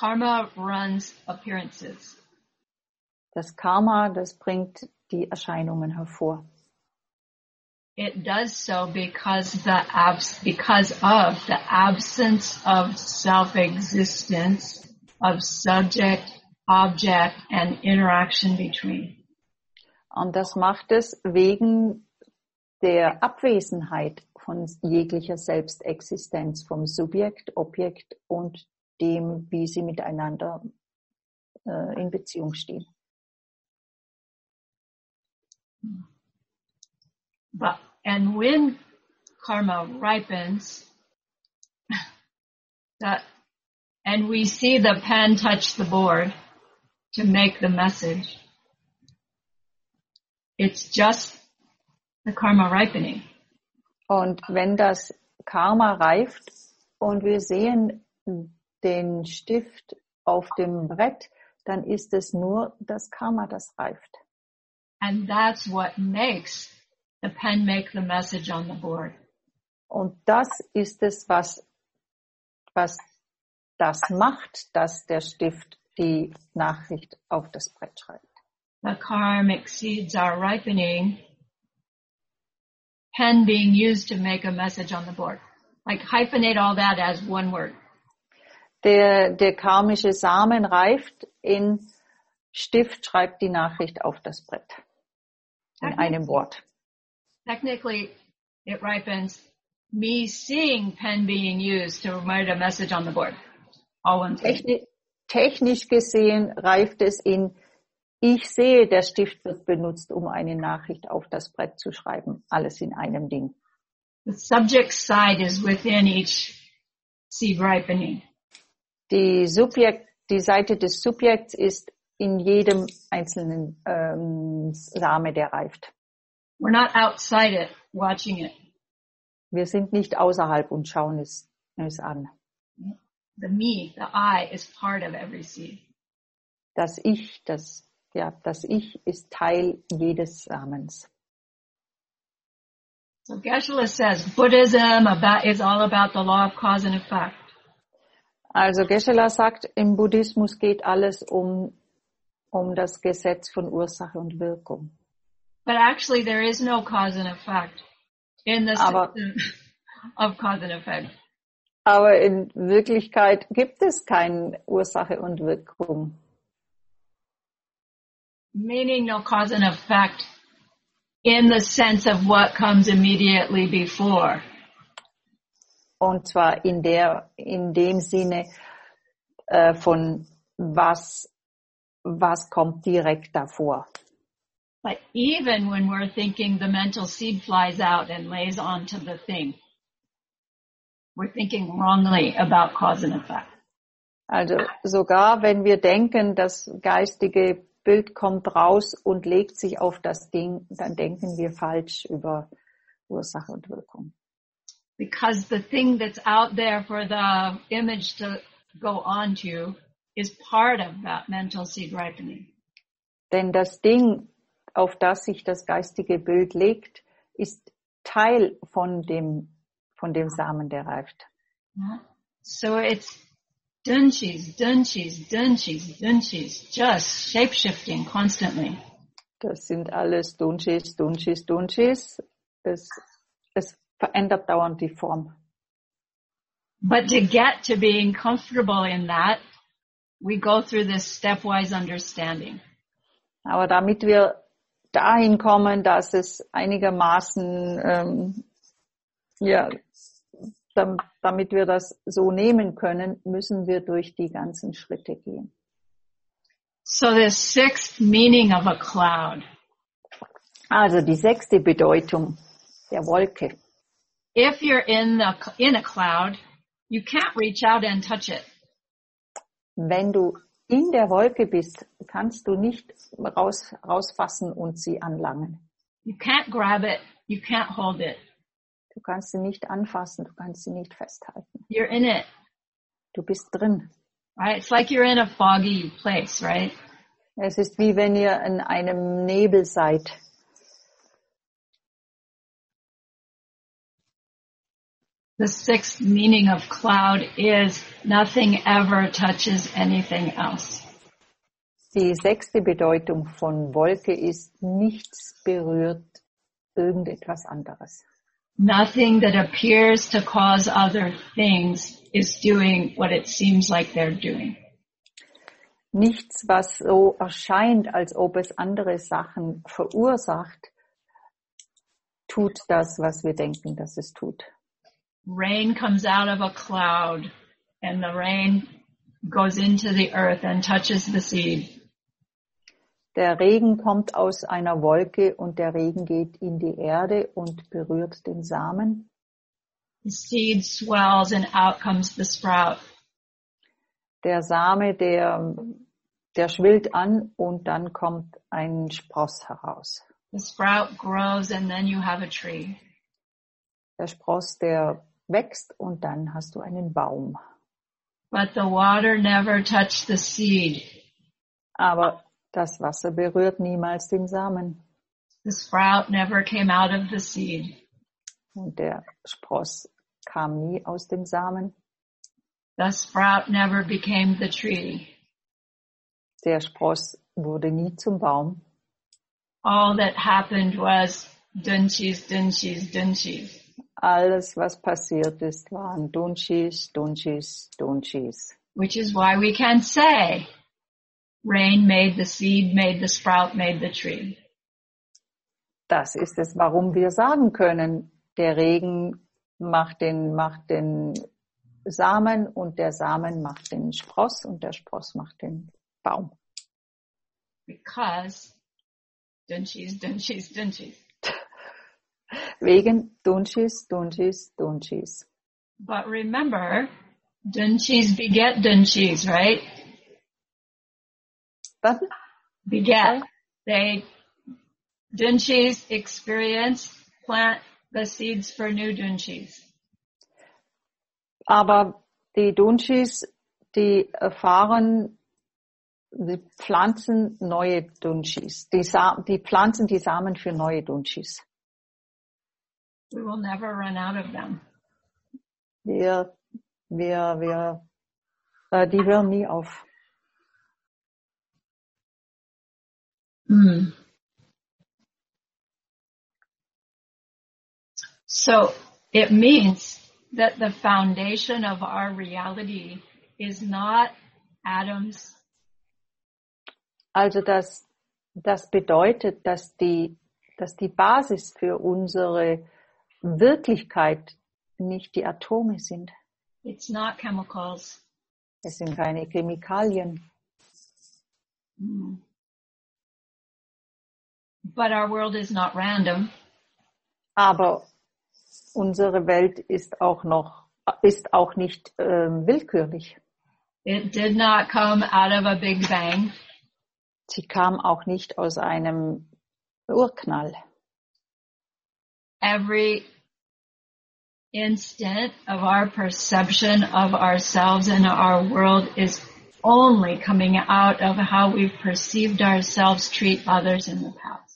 Karma runs appearances. Das Karma, das bringt die Erscheinungen hervor. It does so because the abs- because of the absence of self-existence, of subject, object, and interaction between. Und das macht es wegen der Abwesenheit von jeglicher Selbstexistenz, vom Subjekt, Objekt und dem, wie sie miteinander äh, in Beziehung stehen. But, and when karma ripens, that, and we see the pen touch the board to make the message, it's just the karma ripening. Und wenn das Karma reift und wir sehen den Stift auf dem Brett, dann ist es nur das Karma, das reift. And that's what makes the pen make the message on the board. Und das ist es, was, was das macht, dass der Stift die Nachricht auf das Brett schreibt. The karmic seeds are ripening, pen being used to make a message on the board. Like hyphenate all that as one word. Der, der karmische Samen reift, in Stift schreibt die Nachricht auf das Brett. In einem Wort. Technically, it ripens me seeing pen being used to write a message on the board. All one thing. Techni- technisch gesehen reift es in, ich sehe, der Stift wird benutzt, um eine Nachricht auf das Brett zu schreiben. Alles in einem Ding. The subject side is within each seed ripening. Die Subjekt, die Seite des Subjekts ist in jedem einzelnen ähm, Same, der reift. We're not outside it, watching it. Wir sind nicht außerhalb und schauen es, es an. The me, the I, is part of every seed. Das Ich, das, ja, das Ich ist Teil jedes Samens. So Geshe-la says Buddhism about, is all about the law of cause and effect. Also Geshe-la sagt, im Buddhismus geht alles um, um das Gesetz von Ursache und Wirkung. But actually there is no cause and effect in the Aber, system of cause and effect. aber in Wirklichkeit gibt es keine Ursache und Wirkung. Meaning no cause and effect in the sense of what comes immediately before. Und zwar in der, in dem Sinne äh, von was, was kommt direkt davor. But even when we're thinking the mental seed flies out and lays onto the thing, we're thinking wrongly about cause and effect. Also sogar wenn wir denken, das geistige Bild kommt raus und legt sich auf das Ding, dann denken wir falsch über Ursache und Wirkung. Because the thing that's out there for the image to go onto is part of that mental seed ripening. Denn das Ding, auf das sich das geistige Bild legt, ist Teil von dem, von dem Samen, der reift. So it's dunchis, dunchis, dunchis, dunchis, just shape-shifting constantly. Das sind alles Dunchis, Dunchis, Dunchis. Es, es verändert dauernd die Form. But to get to being comfortable in that, we go through this stepwise understanding. Aber damit wir dahin kommen, dass es einigermaßen, ähm, ja, damit wir das so nehmen können, müssen wir durch die ganzen Schritte gehen. So the sixth meaning of a cloud. Also die sechste Bedeutung der Wolke. If you're in the in a cloud, you can't reach out and touch it. Wenn du in der Wolke bist, kannst du nicht raus, rausfassen und sie anlangen. You can't grab it, you can't hold it. Du kannst sie nicht anfassen, du kannst sie nicht festhalten. You're in it. Du bist drin. Right? It's like you're in a foggy place, right? Es ist wie wenn ihr in einem Nebel seid. The sixth meaning of cloud is nothing ever touches anything else. Die sechste Bedeutung von Wolke ist, nichts berührt irgendetwas anderes. Nothing that appears to cause other things is doing what it seems like they're doing. Nichts, was so erscheint, als ob es andere Sachen verursacht, tut das, was wir denken, dass es tut. Rain comes out of a cloud and the rain goes into the earth and touches the seed. Der Regen kommt aus einer Wolke und der Regen geht in die Erde und berührt den Samen. The seed swells and out comes the sprout. Der Same, der, der schwillt an und dann kommt ein Spross heraus. The sprout grows and then you have a tree. Der Spross, der wächst und dann hast du einen Baum. But the water never touched the seed. Aber das Wasser berührt niemals den Samen. The sprout never came out of the seed. Und der Spross kam nie aus dem Samen. The sprout never became the tree. Der Spross wurde nie zum Baum. All that happened was dunchies, dunchies, dunchies. Alles, was passiert ist, waren Dunchis, Dunchis, Dunchis. Which is why we can say, rain made the seed, made the sprout, made the tree. Das ist es, warum wir sagen können, der Regen macht den, macht den Samen und der Samen macht den Spross und der Spross macht den Baum. Because dunchies, dunchies, dunchies. Wegen Dunchis, Dunchis, Dunchis. But remember, dunchies beget dunchies, right? Was? Beget. They, dunchies experience, plant the seeds for new dunchies. Aber die Dunchis, die erfahren, die pflanzen neue Dunchis. Die, Sa- die pflanzen die Samen für neue Dunchis. We will never run out of them. Wir, wir, wir, äh, die hören nie auf. Mm. So it means that the foundation of our reality is not atoms. Also das, das bedeutet, dass die, dass die Basis für unsere Wirklichkeit nicht die Atome sind. It's not chemicals. Es sind keine Chemikalien. Mm. But our world is not random. Aber unsere Welt ist auch noch, ist auch nicht ähm, willkürlich. It did not come out of a big bang. Sie kam auch nicht aus einem Urknall. Every instant of our perception of ourselves and our world is only coming out of how we've perceived ourselves treat others in the past.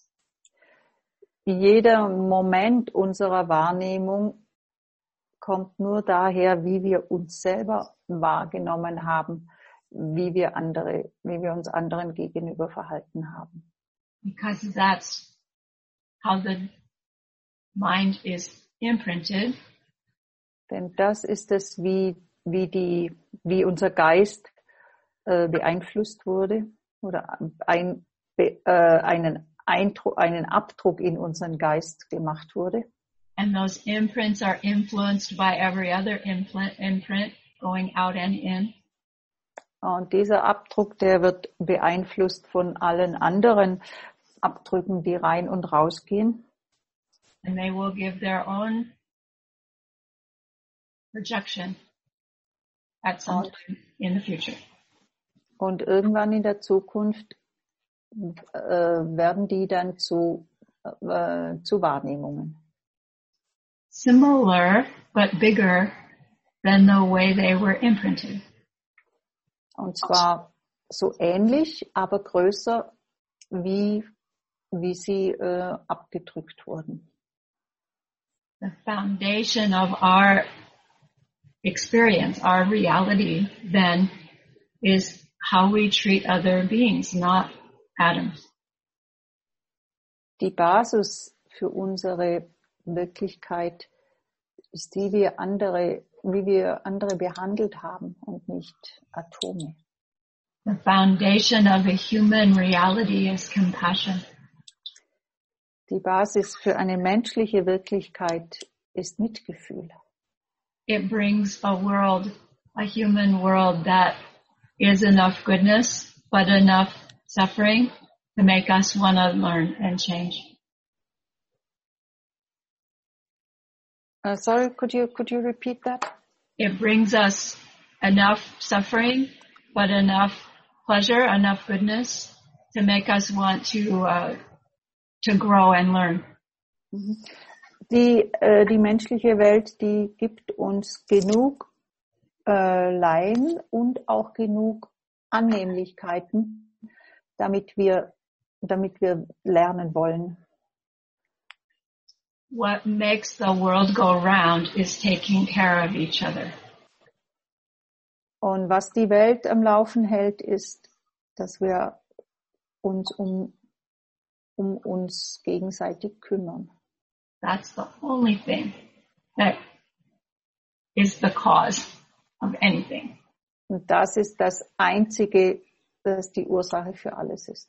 Jeder Moment unserer Wahrnehmung kommt nur daher, wie wir uns selber wahrgenommen haben, wie wir andere, wie wir uns anderen gegenüber verhalten haben. Because that's how the mind is imprinted. Denn das ist es, wie, wie die, wie unser Geist äh, beeinflusst wurde oder ein, be, äh, einen Eindruck, einen Abdruck in unseren Geist gemacht wurde. And those imprints are influenced by every other imprint, imprint going out and in. Und dieser Abdruck, der wird beeinflusst von allen anderen Abdrücken, die rein und rausgehen. And they will give their own projection at some time in the future. Und irgendwann in der Zukunft äh, werden die dann zu, äh, zu Wahrnehmungen. Similar, but bigger than the way they were imprinted. Und zwar so ähnlich, aber größer, wie, wie sie äh, abgedrückt wurden. The foundation of our experience, our reality then is how we treat other beings, not atoms. Die Basis für unsere Wirklichkeit ist, wie wir andere, wie wir andere behandelt haben und nicht Atome. The foundation of a human reality is compassion. Die Basis für eine menschliche Wirklichkeit ist Mitgefühl. It brings a world, a human world that is enough goodness, but enough suffering to make us want to learn and change. Uh, sorry, could you could you repeat that? It brings us enough suffering, but enough pleasure, enough goodness to make us want to uh, to grow and learn. Die äh, die menschliche Welt, die gibt uns genug äh, Leiden und auch genug Annehmlichkeiten, damit wir damit wir lernen wollen. What makes the world go round is taking care of each other. Und was die Welt am Laufen hält, ist, dass wir uns um, um uns gegenseitig kümmern. That's the only thing that is the cause of anything. Und das ist das Einzige, das die Ursache für alles ist.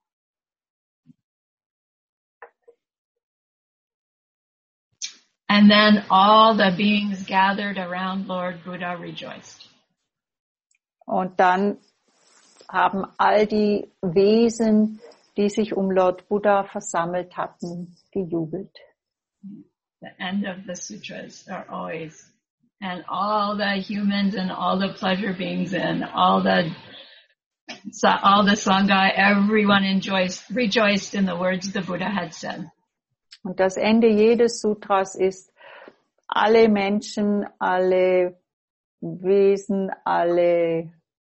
And then all the beings gathered around Lord Buddha rejoiced. Und dann haben all die Wesen, die sich um Lord Buddha versammelt hatten, gejubelt. The end of the sutras are always, and all the humans and all the pleasure beings and all the so all the Sangha, everyone enjoys, rejoiced in the words the Buddha had said. Und das Ende jedes Sutras ist, alle Menschen, alle Wesen, alle,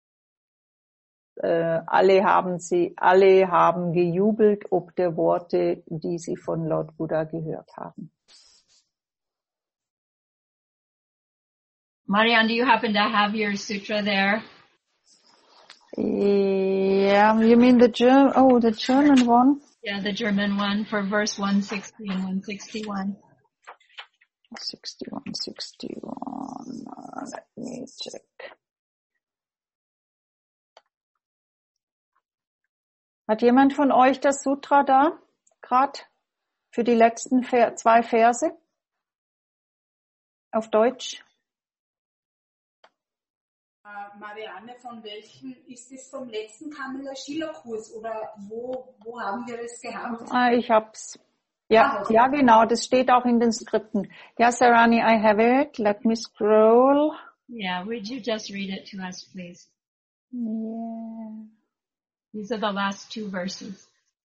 äh, alle haben sie, alle haben gejubelt ob der Worte, die sie von Lord Buddha gehört haben. Marianne, do you happen to have your sutra there? Yeah, you mean the German, oh, the German one? Yeah, the German one for verse one sixty and one sixty-one. sixty-one, sixty-one, uh, let me check. Hat jemand von euch das Sutra da? Gerade für die letzten Ver- zwei Verse? Auf Deutsch? Uh, Marianne, von welchem ist es vom letzten Kamala Schiller Kurs oder wo, wo haben wir es gehabt? Ah, ich hab's. Ja, Ah, okay. ja, genau, das steht auch in den Skripten. Ja, Sarani, I have it. Let me scroll. Yeah, would you just read it to us, please? Yeah. These are the last two verses.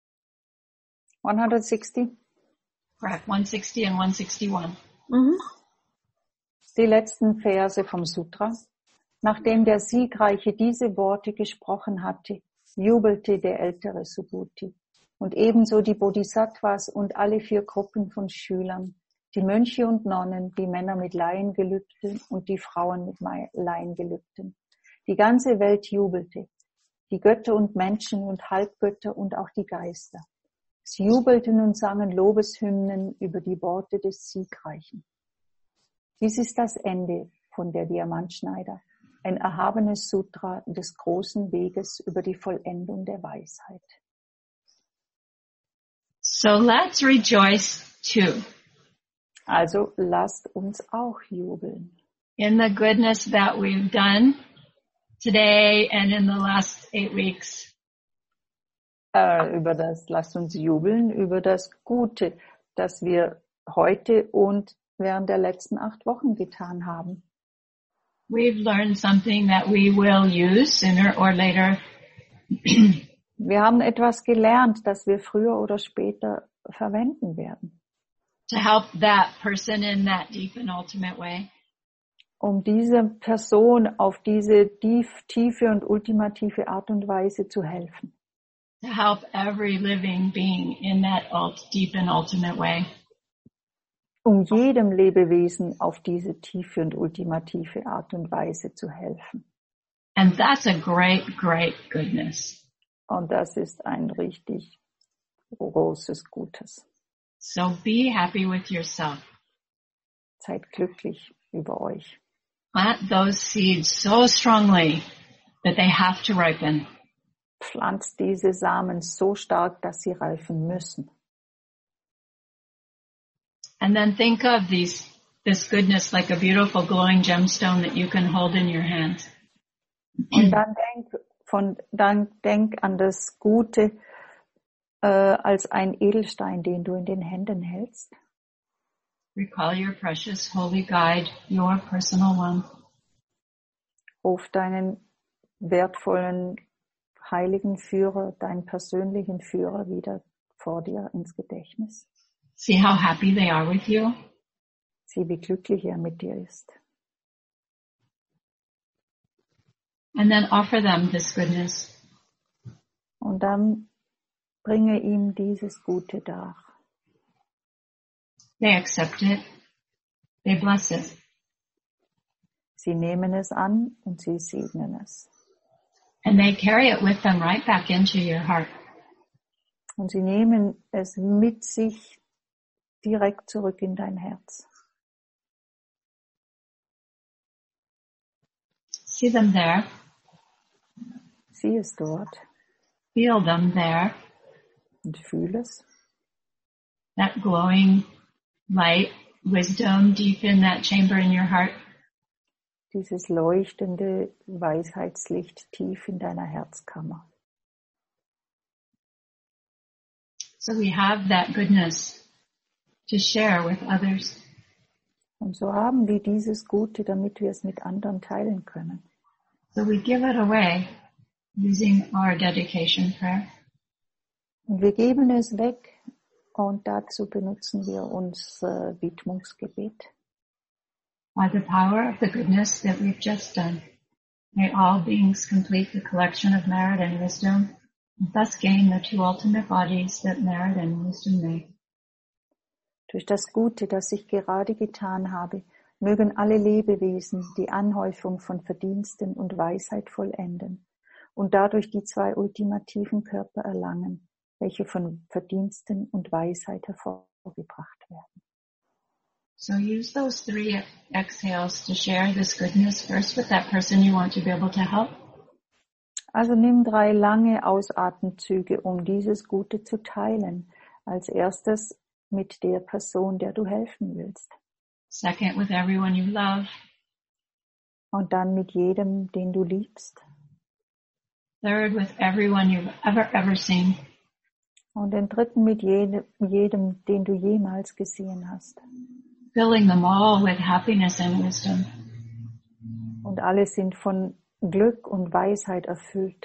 one sixty. Correct, one sixty and one sixty-one. Mhm. Die letzten Verse vom Sutra. Nachdem der Siegreiche diese Worte gesprochen hatte, jubelte der ältere Subhuti. Und ebenso die Bodhisattvas und alle vier Gruppen von Schülern, die Mönche und Nonnen, die Männer mit Laiengelübden und die Frauen mit Laiengelübden. Die ganze Welt jubelte, die Götter und Menschen und Halbgötter und auch die Geister. Sie jubelten und sangen Lobeshymnen über die Worte des Siegreichen. Dies ist das Ende von der Diamantschneider, ein erhabenes Sutra des großen Weges über die Vollendung der Weisheit. So let's rejoice too Also lasst uns auch jubeln. in the goodness that we've done today and in the last eight weeks. Äh, über das, lasst uns jubeln über das Gute, das wir heute und während der letzten acht Wochen getan haben. We've learned something that we will use sooner or later. Wir haben etwas gelernt, das wir früher oder später verwenden werden, To help that person in that deep and ultimate way. um dieser Person auf diese tief, tiefe und ultimative Art und Weise zu helfen. To help every living being in that ult- deep and ultimate way. um jedem Lebewesen auf diese tiefe und ultimative Art und Weise zu helfen. And that's a great, great goodness. Und das ist ein richtig großes Gutes. So be happy with yourself. Seid glücklich über euch. Plant those seeds so strongly that they have to ripen. Pflanzt diese Samen so stark, dass sie reifen müssen. And then think of these, this goodness like a beautiful glowing gemstone that you can hold in your hand. Und dann denk, von, dann denk an das Gute äh, als ein Edelstein, den du in den Händen hältst. Recall your precious holy guide, your personal one. Ruf deinen wertvollen heiligen Führer, deinen persönlichen Führer wieder vor dir ins Gedächtnis. See how happy they are with you. Sieh, wie glücklich er mit dir ist. And then offer them this goodness. Und dann bringe ihm dieses Gute dar. They accept it. They bless it. Sie nehmen es an und sie segnen es. And they carry it with them right back into your heart. Und sie nehmen es mit sich direkt zurück in dein Herz. See them there. Sieh es dort Feel them there. und fühl es. That glowing light, wisdom deep in that chamber in your heart. Dieses leuchtende Weisheitslicht tief in deiner Herzkammer. So we have that goodness to share with others. Und so haben wir dieses Gute, damit wir es mit anderen teilen können. So we give it away using our dedication prayer. Und wir geben es weg und dazu benutzen wir unser Widmungsgebet. By the power of the goodness that we've just done, may all beings complete the collection of merit and wisdom, and thus gain the two ultimate bodies that merit and wisdom make. Durch das Gute, das ich gerade getan habe, mögen alle Lebewesen die Anhäufung von Verdiensten und Weisheit vollenden und dadurch die zwei ultimativen Körper erlangen, welche von Verdiensten und Weisheit hervorgebracht werden. So use those three exhales to share this goodness first with that person you want to be able to help. Also nimm drei lange Ausatemzüge, um dieses Gute zu teilen. Als erstes mit der Person, der du helfen willst. Second, with everyone you love. Und dann mit jedem, den du liebst. Third, with everyone you've ever, ever seen. Und den dritten mit jedem, jedem, den du jemals gesehen hast. Filling them all with happiness and wisdom. Und alle sind von Glück und Weisheit erfüllt.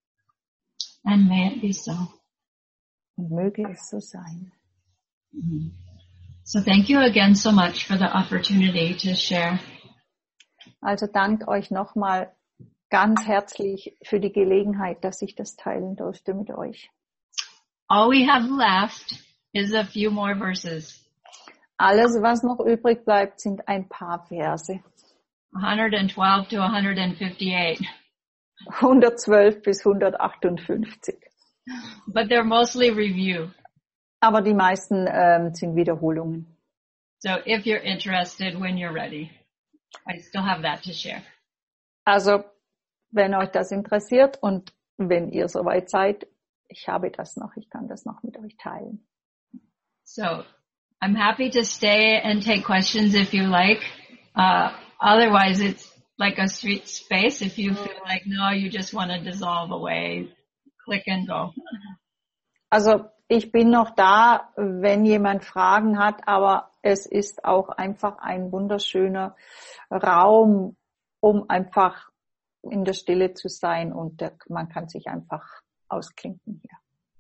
And may it be so. Und möge es so sein. Mm-hmm. So thank you again so much for the opportunity to share. Also danke euch nochmal ganz herzlich für die Gelegenheit, dass ich das teilen durfte mit euch. All we have left is a few more verses. Alles, was noch übrig bleibt, sind ein paar Verse. one twelve to one fifty-eight. hundertzwölf bis hundertachtundfünfzig. But they're mostly review. Aber die meisten ähm, sind Wiederholungen. So if you're interested when you're ready, I still have that to share. Also, wenn euch das interessiert und wenn ihr soweit seid, ich habe das noch, ich kann das noch mit euch teilen. So, I'm happy to stay and take questions if you like. Uh, otherwise, it's like a street space. If you feel like, no, you just want to dissolve away, click and go. Also, ich bin noch da, wenn jemand Fragen hat, aber es ist auch einfach ein wunderschöner Raum, um einfach in der Stille zu sein und der, man kann sich einfach ausklinken hier.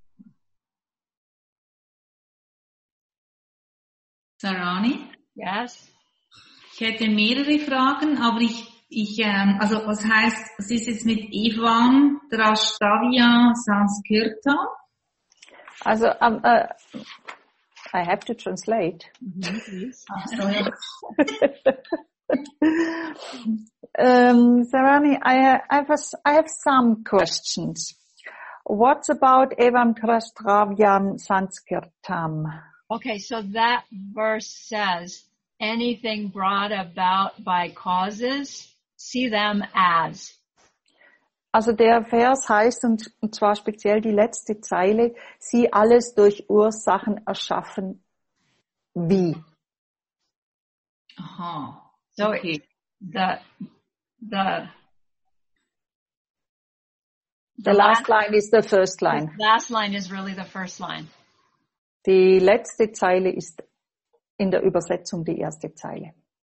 Sarani? Yes? Ich hätte mehrere Fragen, aber ich, ich ähm, also was heißt, was ist jetzt mit Evan Drastavia Sanskirta? Also, äh, I have to translate. Mm-hmm, please. um, Sarani, I, I, was, I have some questions. What's about Evam Trastravyam Sanskirtam? Okay, so that verse says, anything brought about by causes, see them as. Also der Vers heißt, und, und zwar speziell die letzte Zeile, sie alles durch Ursachen erschaffen, wie. Aha. So Okay. the, the, The last line is the first line. The last line is really the first line. Die letzte Zeile ist in der Übersetzung die erste Zeile.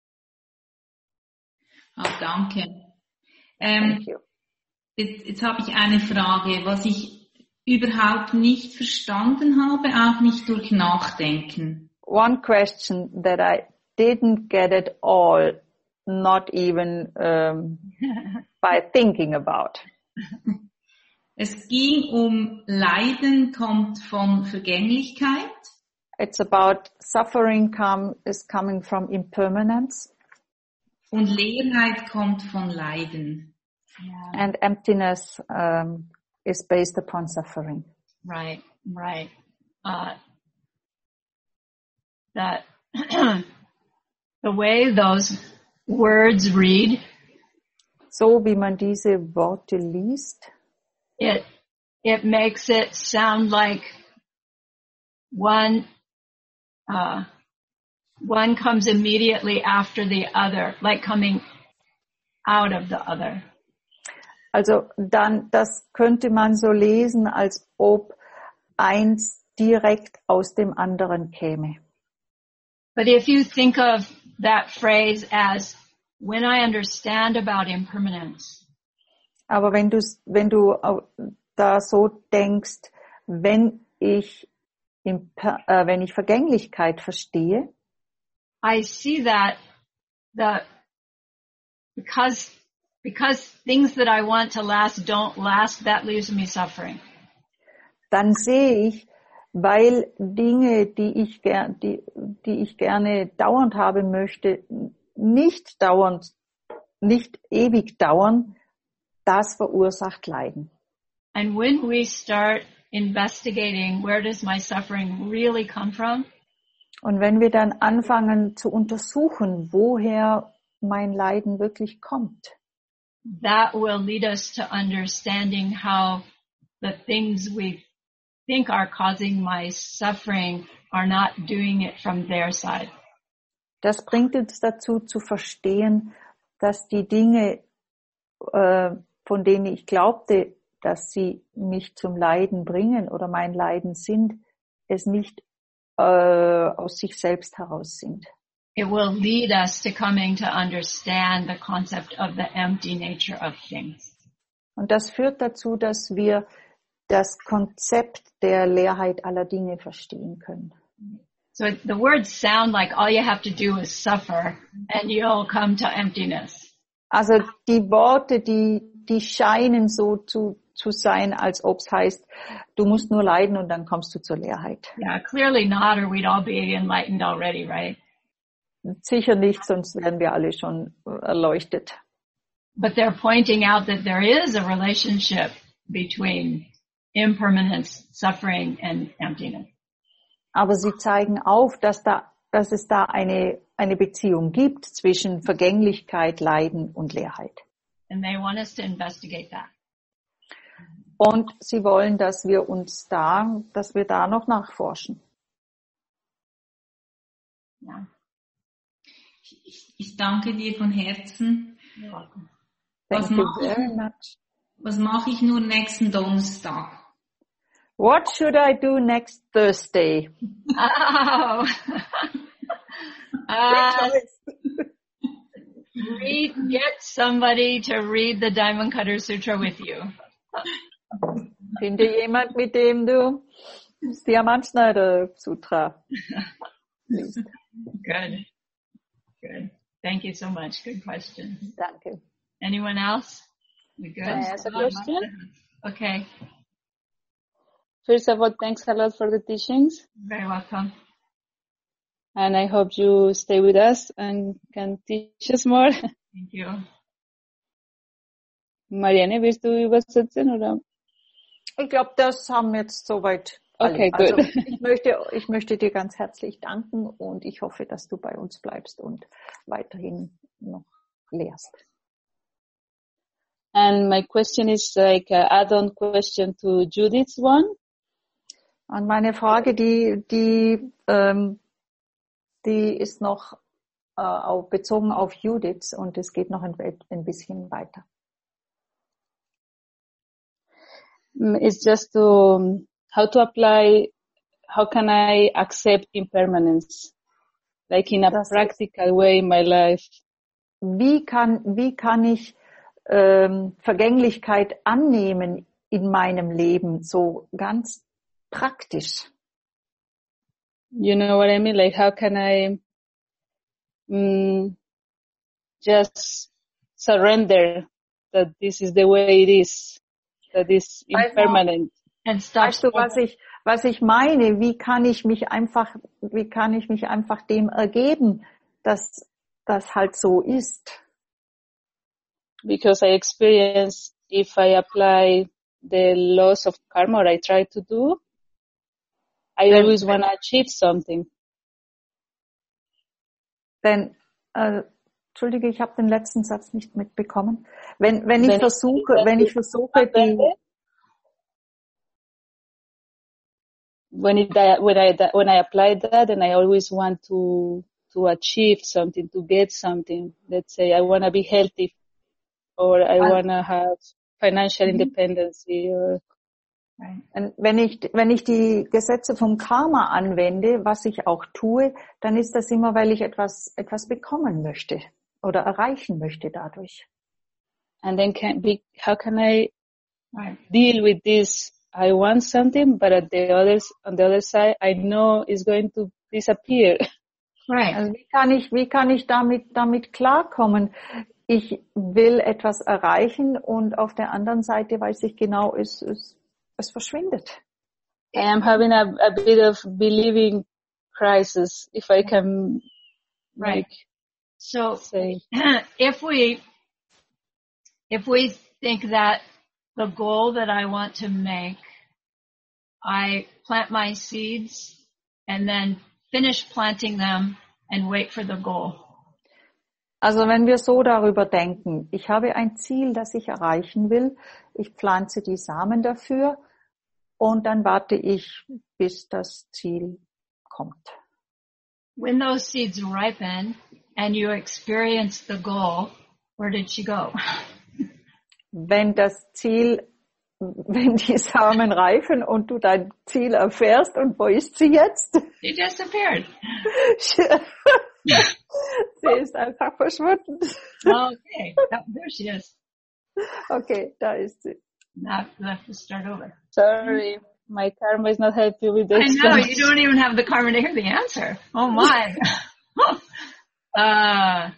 Ah, danke. Ähm, Thank you. jetzt, jetzt habe ich eine Frage, was ich überhaupt nicht verstanden habe, auch nicht durch Nachdenken. One question that I didn't get at all, not even um, by thinking about. Es ging um Leiden kommt von Vergänglichkeit. It's about suffering come, is coming from impermanence. Und Leerheit kommt von Leiden. Yeah. And emptiness um, is based upon suffering. Right, right. Uh, that the way those words read, So wie man diese Worte liest, it it makes it sound like one uh, one comes immediately after the other, like coming out of the other. also dann, das könnte man so lesen, als ob eins direkt aus dem anderen käme. But if you think of that phrase as when I understand about impermanence, Aber wenn du, wenn du da so denkst, wenn ich, Imper, äh, wenn ich Vergänglichkeit verstehe, I see that the because because things that I want to last don't last, that leaves me suffering. dann sehe ich, weil Dinge, die ich ger- die, die ich gerne dauernd haben möchte, nicht dauernd, nicht ewig dauern, das verursacht Leiden. And when we start investigating where does my suffering really come from, Und wenn wir dann anfangen zu untersuchen, woher mein Leiden wirklich kommt, that will lead us to understanding how the things we think are causing my suffering are not doing it from their side. das bringt uns dazu zu verstehen, dass die Dinge, äh, von denen ich glaubte, dass sie mich zum Leiden bringen oder mein Leiden sind, es nicht äh, aus sich selbst heraus sind. It will lead us to coming to understand the concept of the empty nature of things. Und das führt dazu, dass wir das Konzept der Leerheit aller Dinge verstehen können. So the words sound like all you have to do is suffer and you'll come to emptiness. Also die Worte, die, die scheinen so zu, zu sein, als ob es heißt, du musst nur leiden und dann kommst du zur Leerheit. Yeah, clearly not, or we'd all be enlightened already, right? Sicher nicht, sonst wären wir alle schon erleuchtet. But they're pointing out that there is a relationship between impermanence, suffering, and emptiness. Aber sie zeigen auf, dass da, dass es da eine, eine Beziehung gibt zwischen Vergänglichkeit, Leiden und Leerheit. And they want us to investigate that. Und sie wollen, dass wir uns da, dass wir da noch nachforschen. Yeah. Ich, ich danke dir von Herzen. You're welcome. Was Thank you mache ich, very much. was mache ich nur nächsten Donnerstag? What should I do next Thursday? Oh. uh, read, get somebody to read the Diamond Cutter Sutra with you. Finde jemand, mit dem du das Diamantschneider Sutra liest. Good. Good. Thank you so much. Good question. Danke. Anyone else? We good? Can I ask a question? Okay. First of all, thanks a lot for the teachings. Very welcome. And I hope you stay with us and can teach us more. Thank you. Marianne, willst du übersetzen, oder? Ich glaube, das haben jetzt soweit alle. Okay, also gut. ich möchte, ich möchte dir ganz herzlich danken und ich hoffe, dass du bei uns bleibst und weiterhin noch lehrst. And my question is like an add-on question to Judith's one. Und meine Frage, die, die, ähm, die ist noch äh, auf, bezogen auf Judith und es geht noch ein, ein bisschen weiter. It's just to um, how to apply, how can I accept impermanence, like in a Das practical way in my life. Wie kann, wie kann ich ähm, Vergänglichkeit annehmen in meinem Leben, so ganz praktisch? You know what I mean? Like how can I um, just surrender that this is the way it is, that is impermanent. And stop. Weißt du, was ich, was ich meine? Wie kann ich mich einfach, wie kann ich mich einfach dem ergeben, dass das halt so ist? Because I experience if I apply the laws of karma, or I try to do, I Wenn- always want to achieve something. Denn, äh, Entschuldige, ich habe den letzten Satz nicht mitbekommen. Wenn, wenn ich Wenn- versuche, wenn ich versuche, die, When it, when I, when I apply that, then I always want to, to achieve something, to get something. Let's say I want to be healthy, or I Ah. want to have financial Mhm. independence, or Und wenn ich, wenn ich die Gesetze vom Karma anwende, was ich auch tue, dann ist das immer, weil ich etwas, etwas bekommen möchte oder erreichen möchte dadurch. and then can be, how can I Right. deal with this? I want something, but at the others, on the other side, I know it's going to disappear. Right. Also wie kann ich, wie kann ich damit, damit klarkommen? Ich will etwas erreichen und auf der anderen Seite weiß ich genau, es, es, es verschwindet. I am having a, a bit of believing crisis, if I can Right. make, So say. if we, if we think that the goal that I want to make, I plant my seeds and then finish planting them and wait for the goal. Also wenn wir so darüber denken, ich habe ein Ziel, das ich erreichen will, ich pflanze die Samen dafür und dann warte ich, bis das Ziel kommt. When those seeds ripen and you experience the goal, where did she go? Wenn das Ziel, wenn die Samen reifen und du dein Ziel erfährst und wo ist sie jetzt? She disappeared. Sie ist einfach verschwunden. Okay, oh, there she is. Okay, da ist sie. Now we have to start over. Sorry, my karma is not helping with I this. know, you don't even have the karma to hear the answer. Oh my. uh,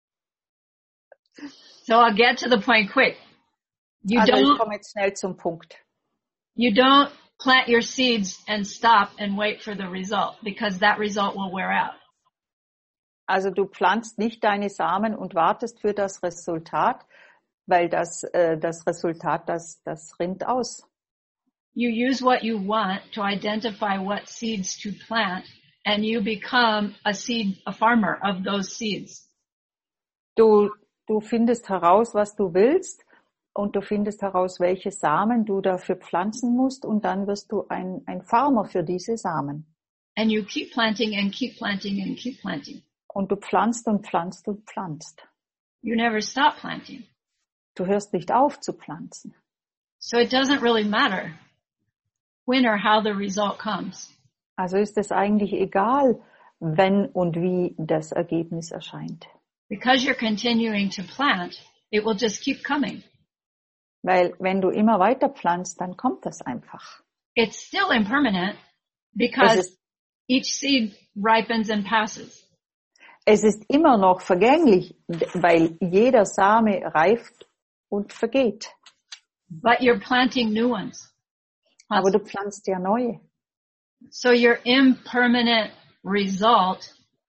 so I'll get to the point quick. You Also ich don't, komme jetzt schnell zum Punkt. you don't plant your seeds and stop and wait for the result because that result will wear out. Also du pflanzt nicht deine Samen und wartest für das Resultat, weil das, äh, das Resultat, das, das rinnt aus. You use what you want to identify what seeds to plant and you become a seed, a farmer of those seeds. Du, du findest heraus, was du willst und du findest heraus, welche Samen du dafür pflanzen musst und dann wirst du ein, ein Farmer für diese Samen. And you keep planting and keep planting and keep planting. Und du pflanzt und pflanzt und pflanzt. You never stop planting. Du hörst nicht auf zu pflanzen. So it doesn't really matter when or how the result comes. Also ist es eigentlich egal, wenn und wie das Ergebnis erscheint. Because you're continuing to plant, it will just keep coming. Weil wenn du immer weiter pflanzt, dann kommt das einfach. It's still impermanent Es because ist, each seed ripens and passes. es ist immer noch vergänglich, weil jeder Same reift und vergeht. But you're planting new ones. Aber du pflanzt ja neue. So your impermanent result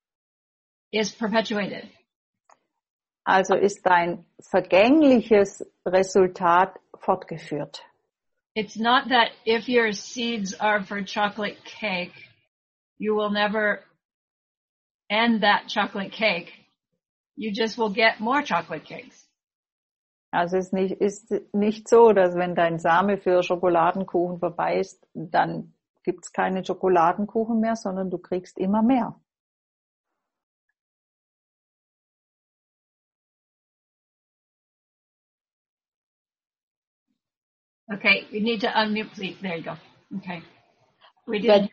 is perpetuated. Also ist dein vergängliches Resultat fortgeführt. It's not that if your seeds are for chocolate cake, you will never end that chocolate cake. You just will get more chocolate cakes. Also es ist nicht, ist nicht so, dass wenn dein Same für Schokoladenkuchen vorbei ist, dann gibt's keine Schokoladenkuchen mehr, sondern du kriegst immer mehr. Okay, you need to unmute, please. There you go. Okay. We did.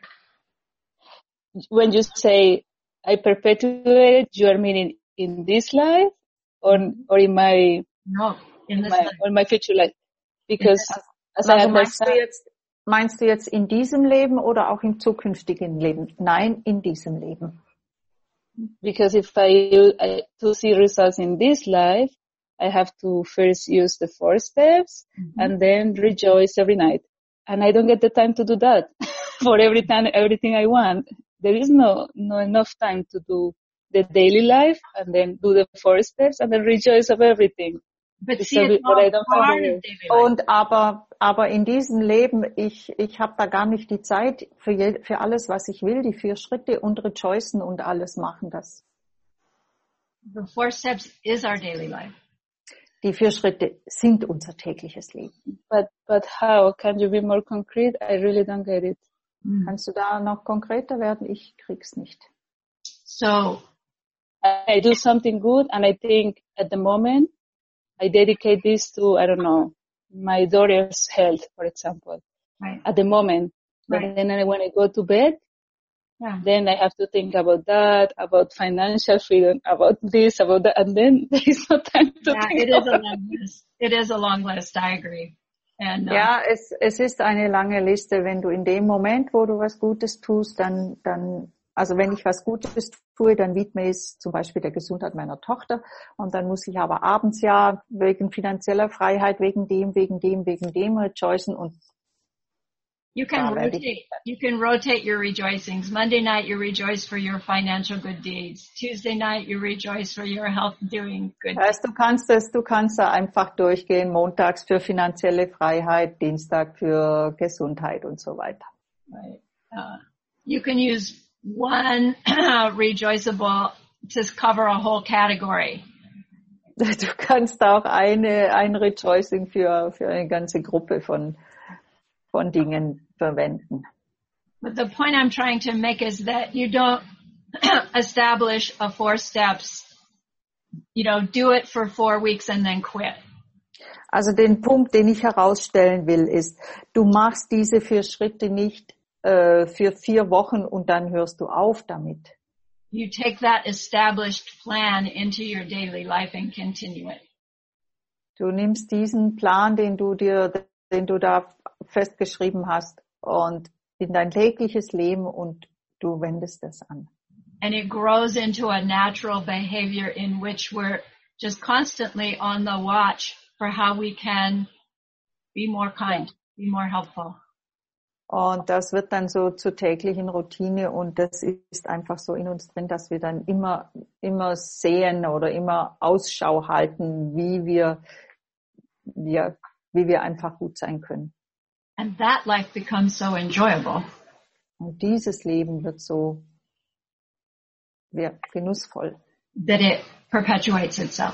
But when you say I perpetuate, you are meaning in this life or or in my No, in in this my life. or my future life? Because as I Also meinst du understand, jetzt, meinst du jetzt in diesem Leben oder auch im zukünftigen Leben? Nein, in diesem Leben. because if I, I to see results in this life, I have to first use the four steps Mm-hmm. and then rejoice every night. And I don't get the time to do that for every time, everything I want. There is no, no enough time to do the daily life and then do the four steps and then rejoice of everything. But It's see, a it's bit what all I don't have part the of daily life. Und aber, aber in diesem Leben, ich, ich habe da gar nicht die Zeit für, je, für alles, was ich will, die vier Schritte und rejoicen und alles machen das. The four steps is our daily life. Die vier Schritte sind unser tägliches Leben. But, but how? Can you be more concrete? I really don't get it. Mm. Kannst du da noch konkreter werden? Ich krieg's nicht. So, I, I do something good and I think at the moment I dedicate this to, I don't know, my daughter's health, for example, right. at the moment. But Right. then when I go to bed, Yeah. then I have to think about that, about financial freedom, about this, about that, and then there is no time to Yeah, think it is a about long list. It is a long list. I agree. And uh, Ja, es, es ist eine lange Liste. Wenn du in dem Moment, wo du was Gutes tust, dann, dann, also wenn ich was Gutes tue, dann widme ich es zum Beispiel der Gesundheit meiner Tochter. Und dann muss ich aber abends ja wegen finanzieller Freiheit, wegen dem, wegen dem, wegen dem rejoicen und you can da werde rotate. ich, You can rotate your rejoicings. Monday night, you rejoice for your financial good deeds. Tuesday night, you rejoice for your health doing good deeds. heißt, du kannst es, du kannst da einfach durchgehen, montags für finanzielle Freiheit, Dienstag für Gesundheit und so weiter. Right. Uh, you can use one rejoiceable to cover a whole category. Du kannst auch eine, ein Rejoicing für, für eine ganze Gruppe von, von Dingen verwenden. But the point I'm trying to make is that you don't establish a four steps, you know, do it for four weeks and then quit. Also den Punkt, den ich herausstellen will, ist, du machst diese vier Schritte nicht äh, für vier Wochen und dann hörst du auf damit. You take that established plan into your daily life and continue it. Du nimmst diesen Plan, den du dir, den du da festgeschrieben hast, und in dein tägliches Leben und du wendest es an. And it grows into a natural behavior in which we're just constantly on the watch for how we can be more kind, be more helpful. Und das wird dann so zur täglichen Routine und das ist einfach so in uns drin, dass wir dann immer, immer sehen oder immer Ausschau halten, wie wir, wir, wie wir einfach gut sein können. And that life becomes so enjoyable. Und dieses Leben wird so ja, genussvoll. That it perpetuates itself.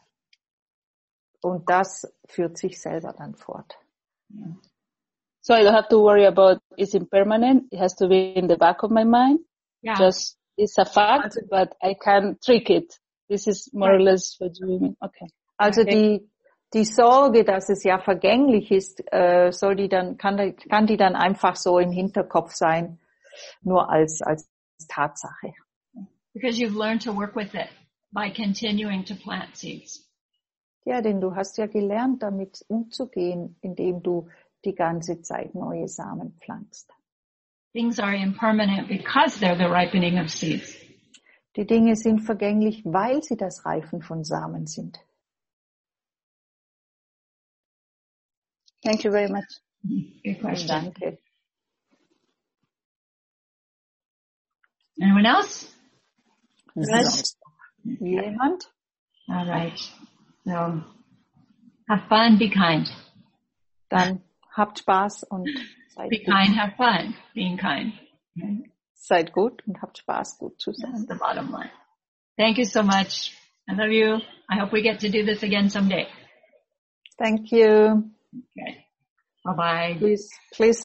Und das führt sich selber dann fort. So I don't have to worry about it's impermanent. It has to be in the back of my mind. Yeah. Just it's a fact, but I can trick it. This is more or less what you mean. Okay. Also die die Sorge, dass es ja vergänglich ist, äh, soll die dann kann kann die dann einfach so im Hinterkopf sein, nur als als Tatsache. Because you've learned to work with it by continuing to plant seeds. Ja, denn du hast ja gelernt, damit umzugehen, indem du die ganze Zeit neue Samen pflanzt. Things are impermanent because they're the ripening of seeds. Die Dinge sind vergänglich, weil sie das Reifen von Samen sind. Thank you very much. Good question. Danke. Anyone else? Sonst jemand? All right. So, have fun, be kind. Dann habt Spaß und seid Be gut. kind, have fun. Being kind. Seid gut und habt Spaß, gut zu That's sein. the bottom line. Thank you so much. I love you. I hope we get to do this again someday. Thank you. Okay. Bye-bye. Please, please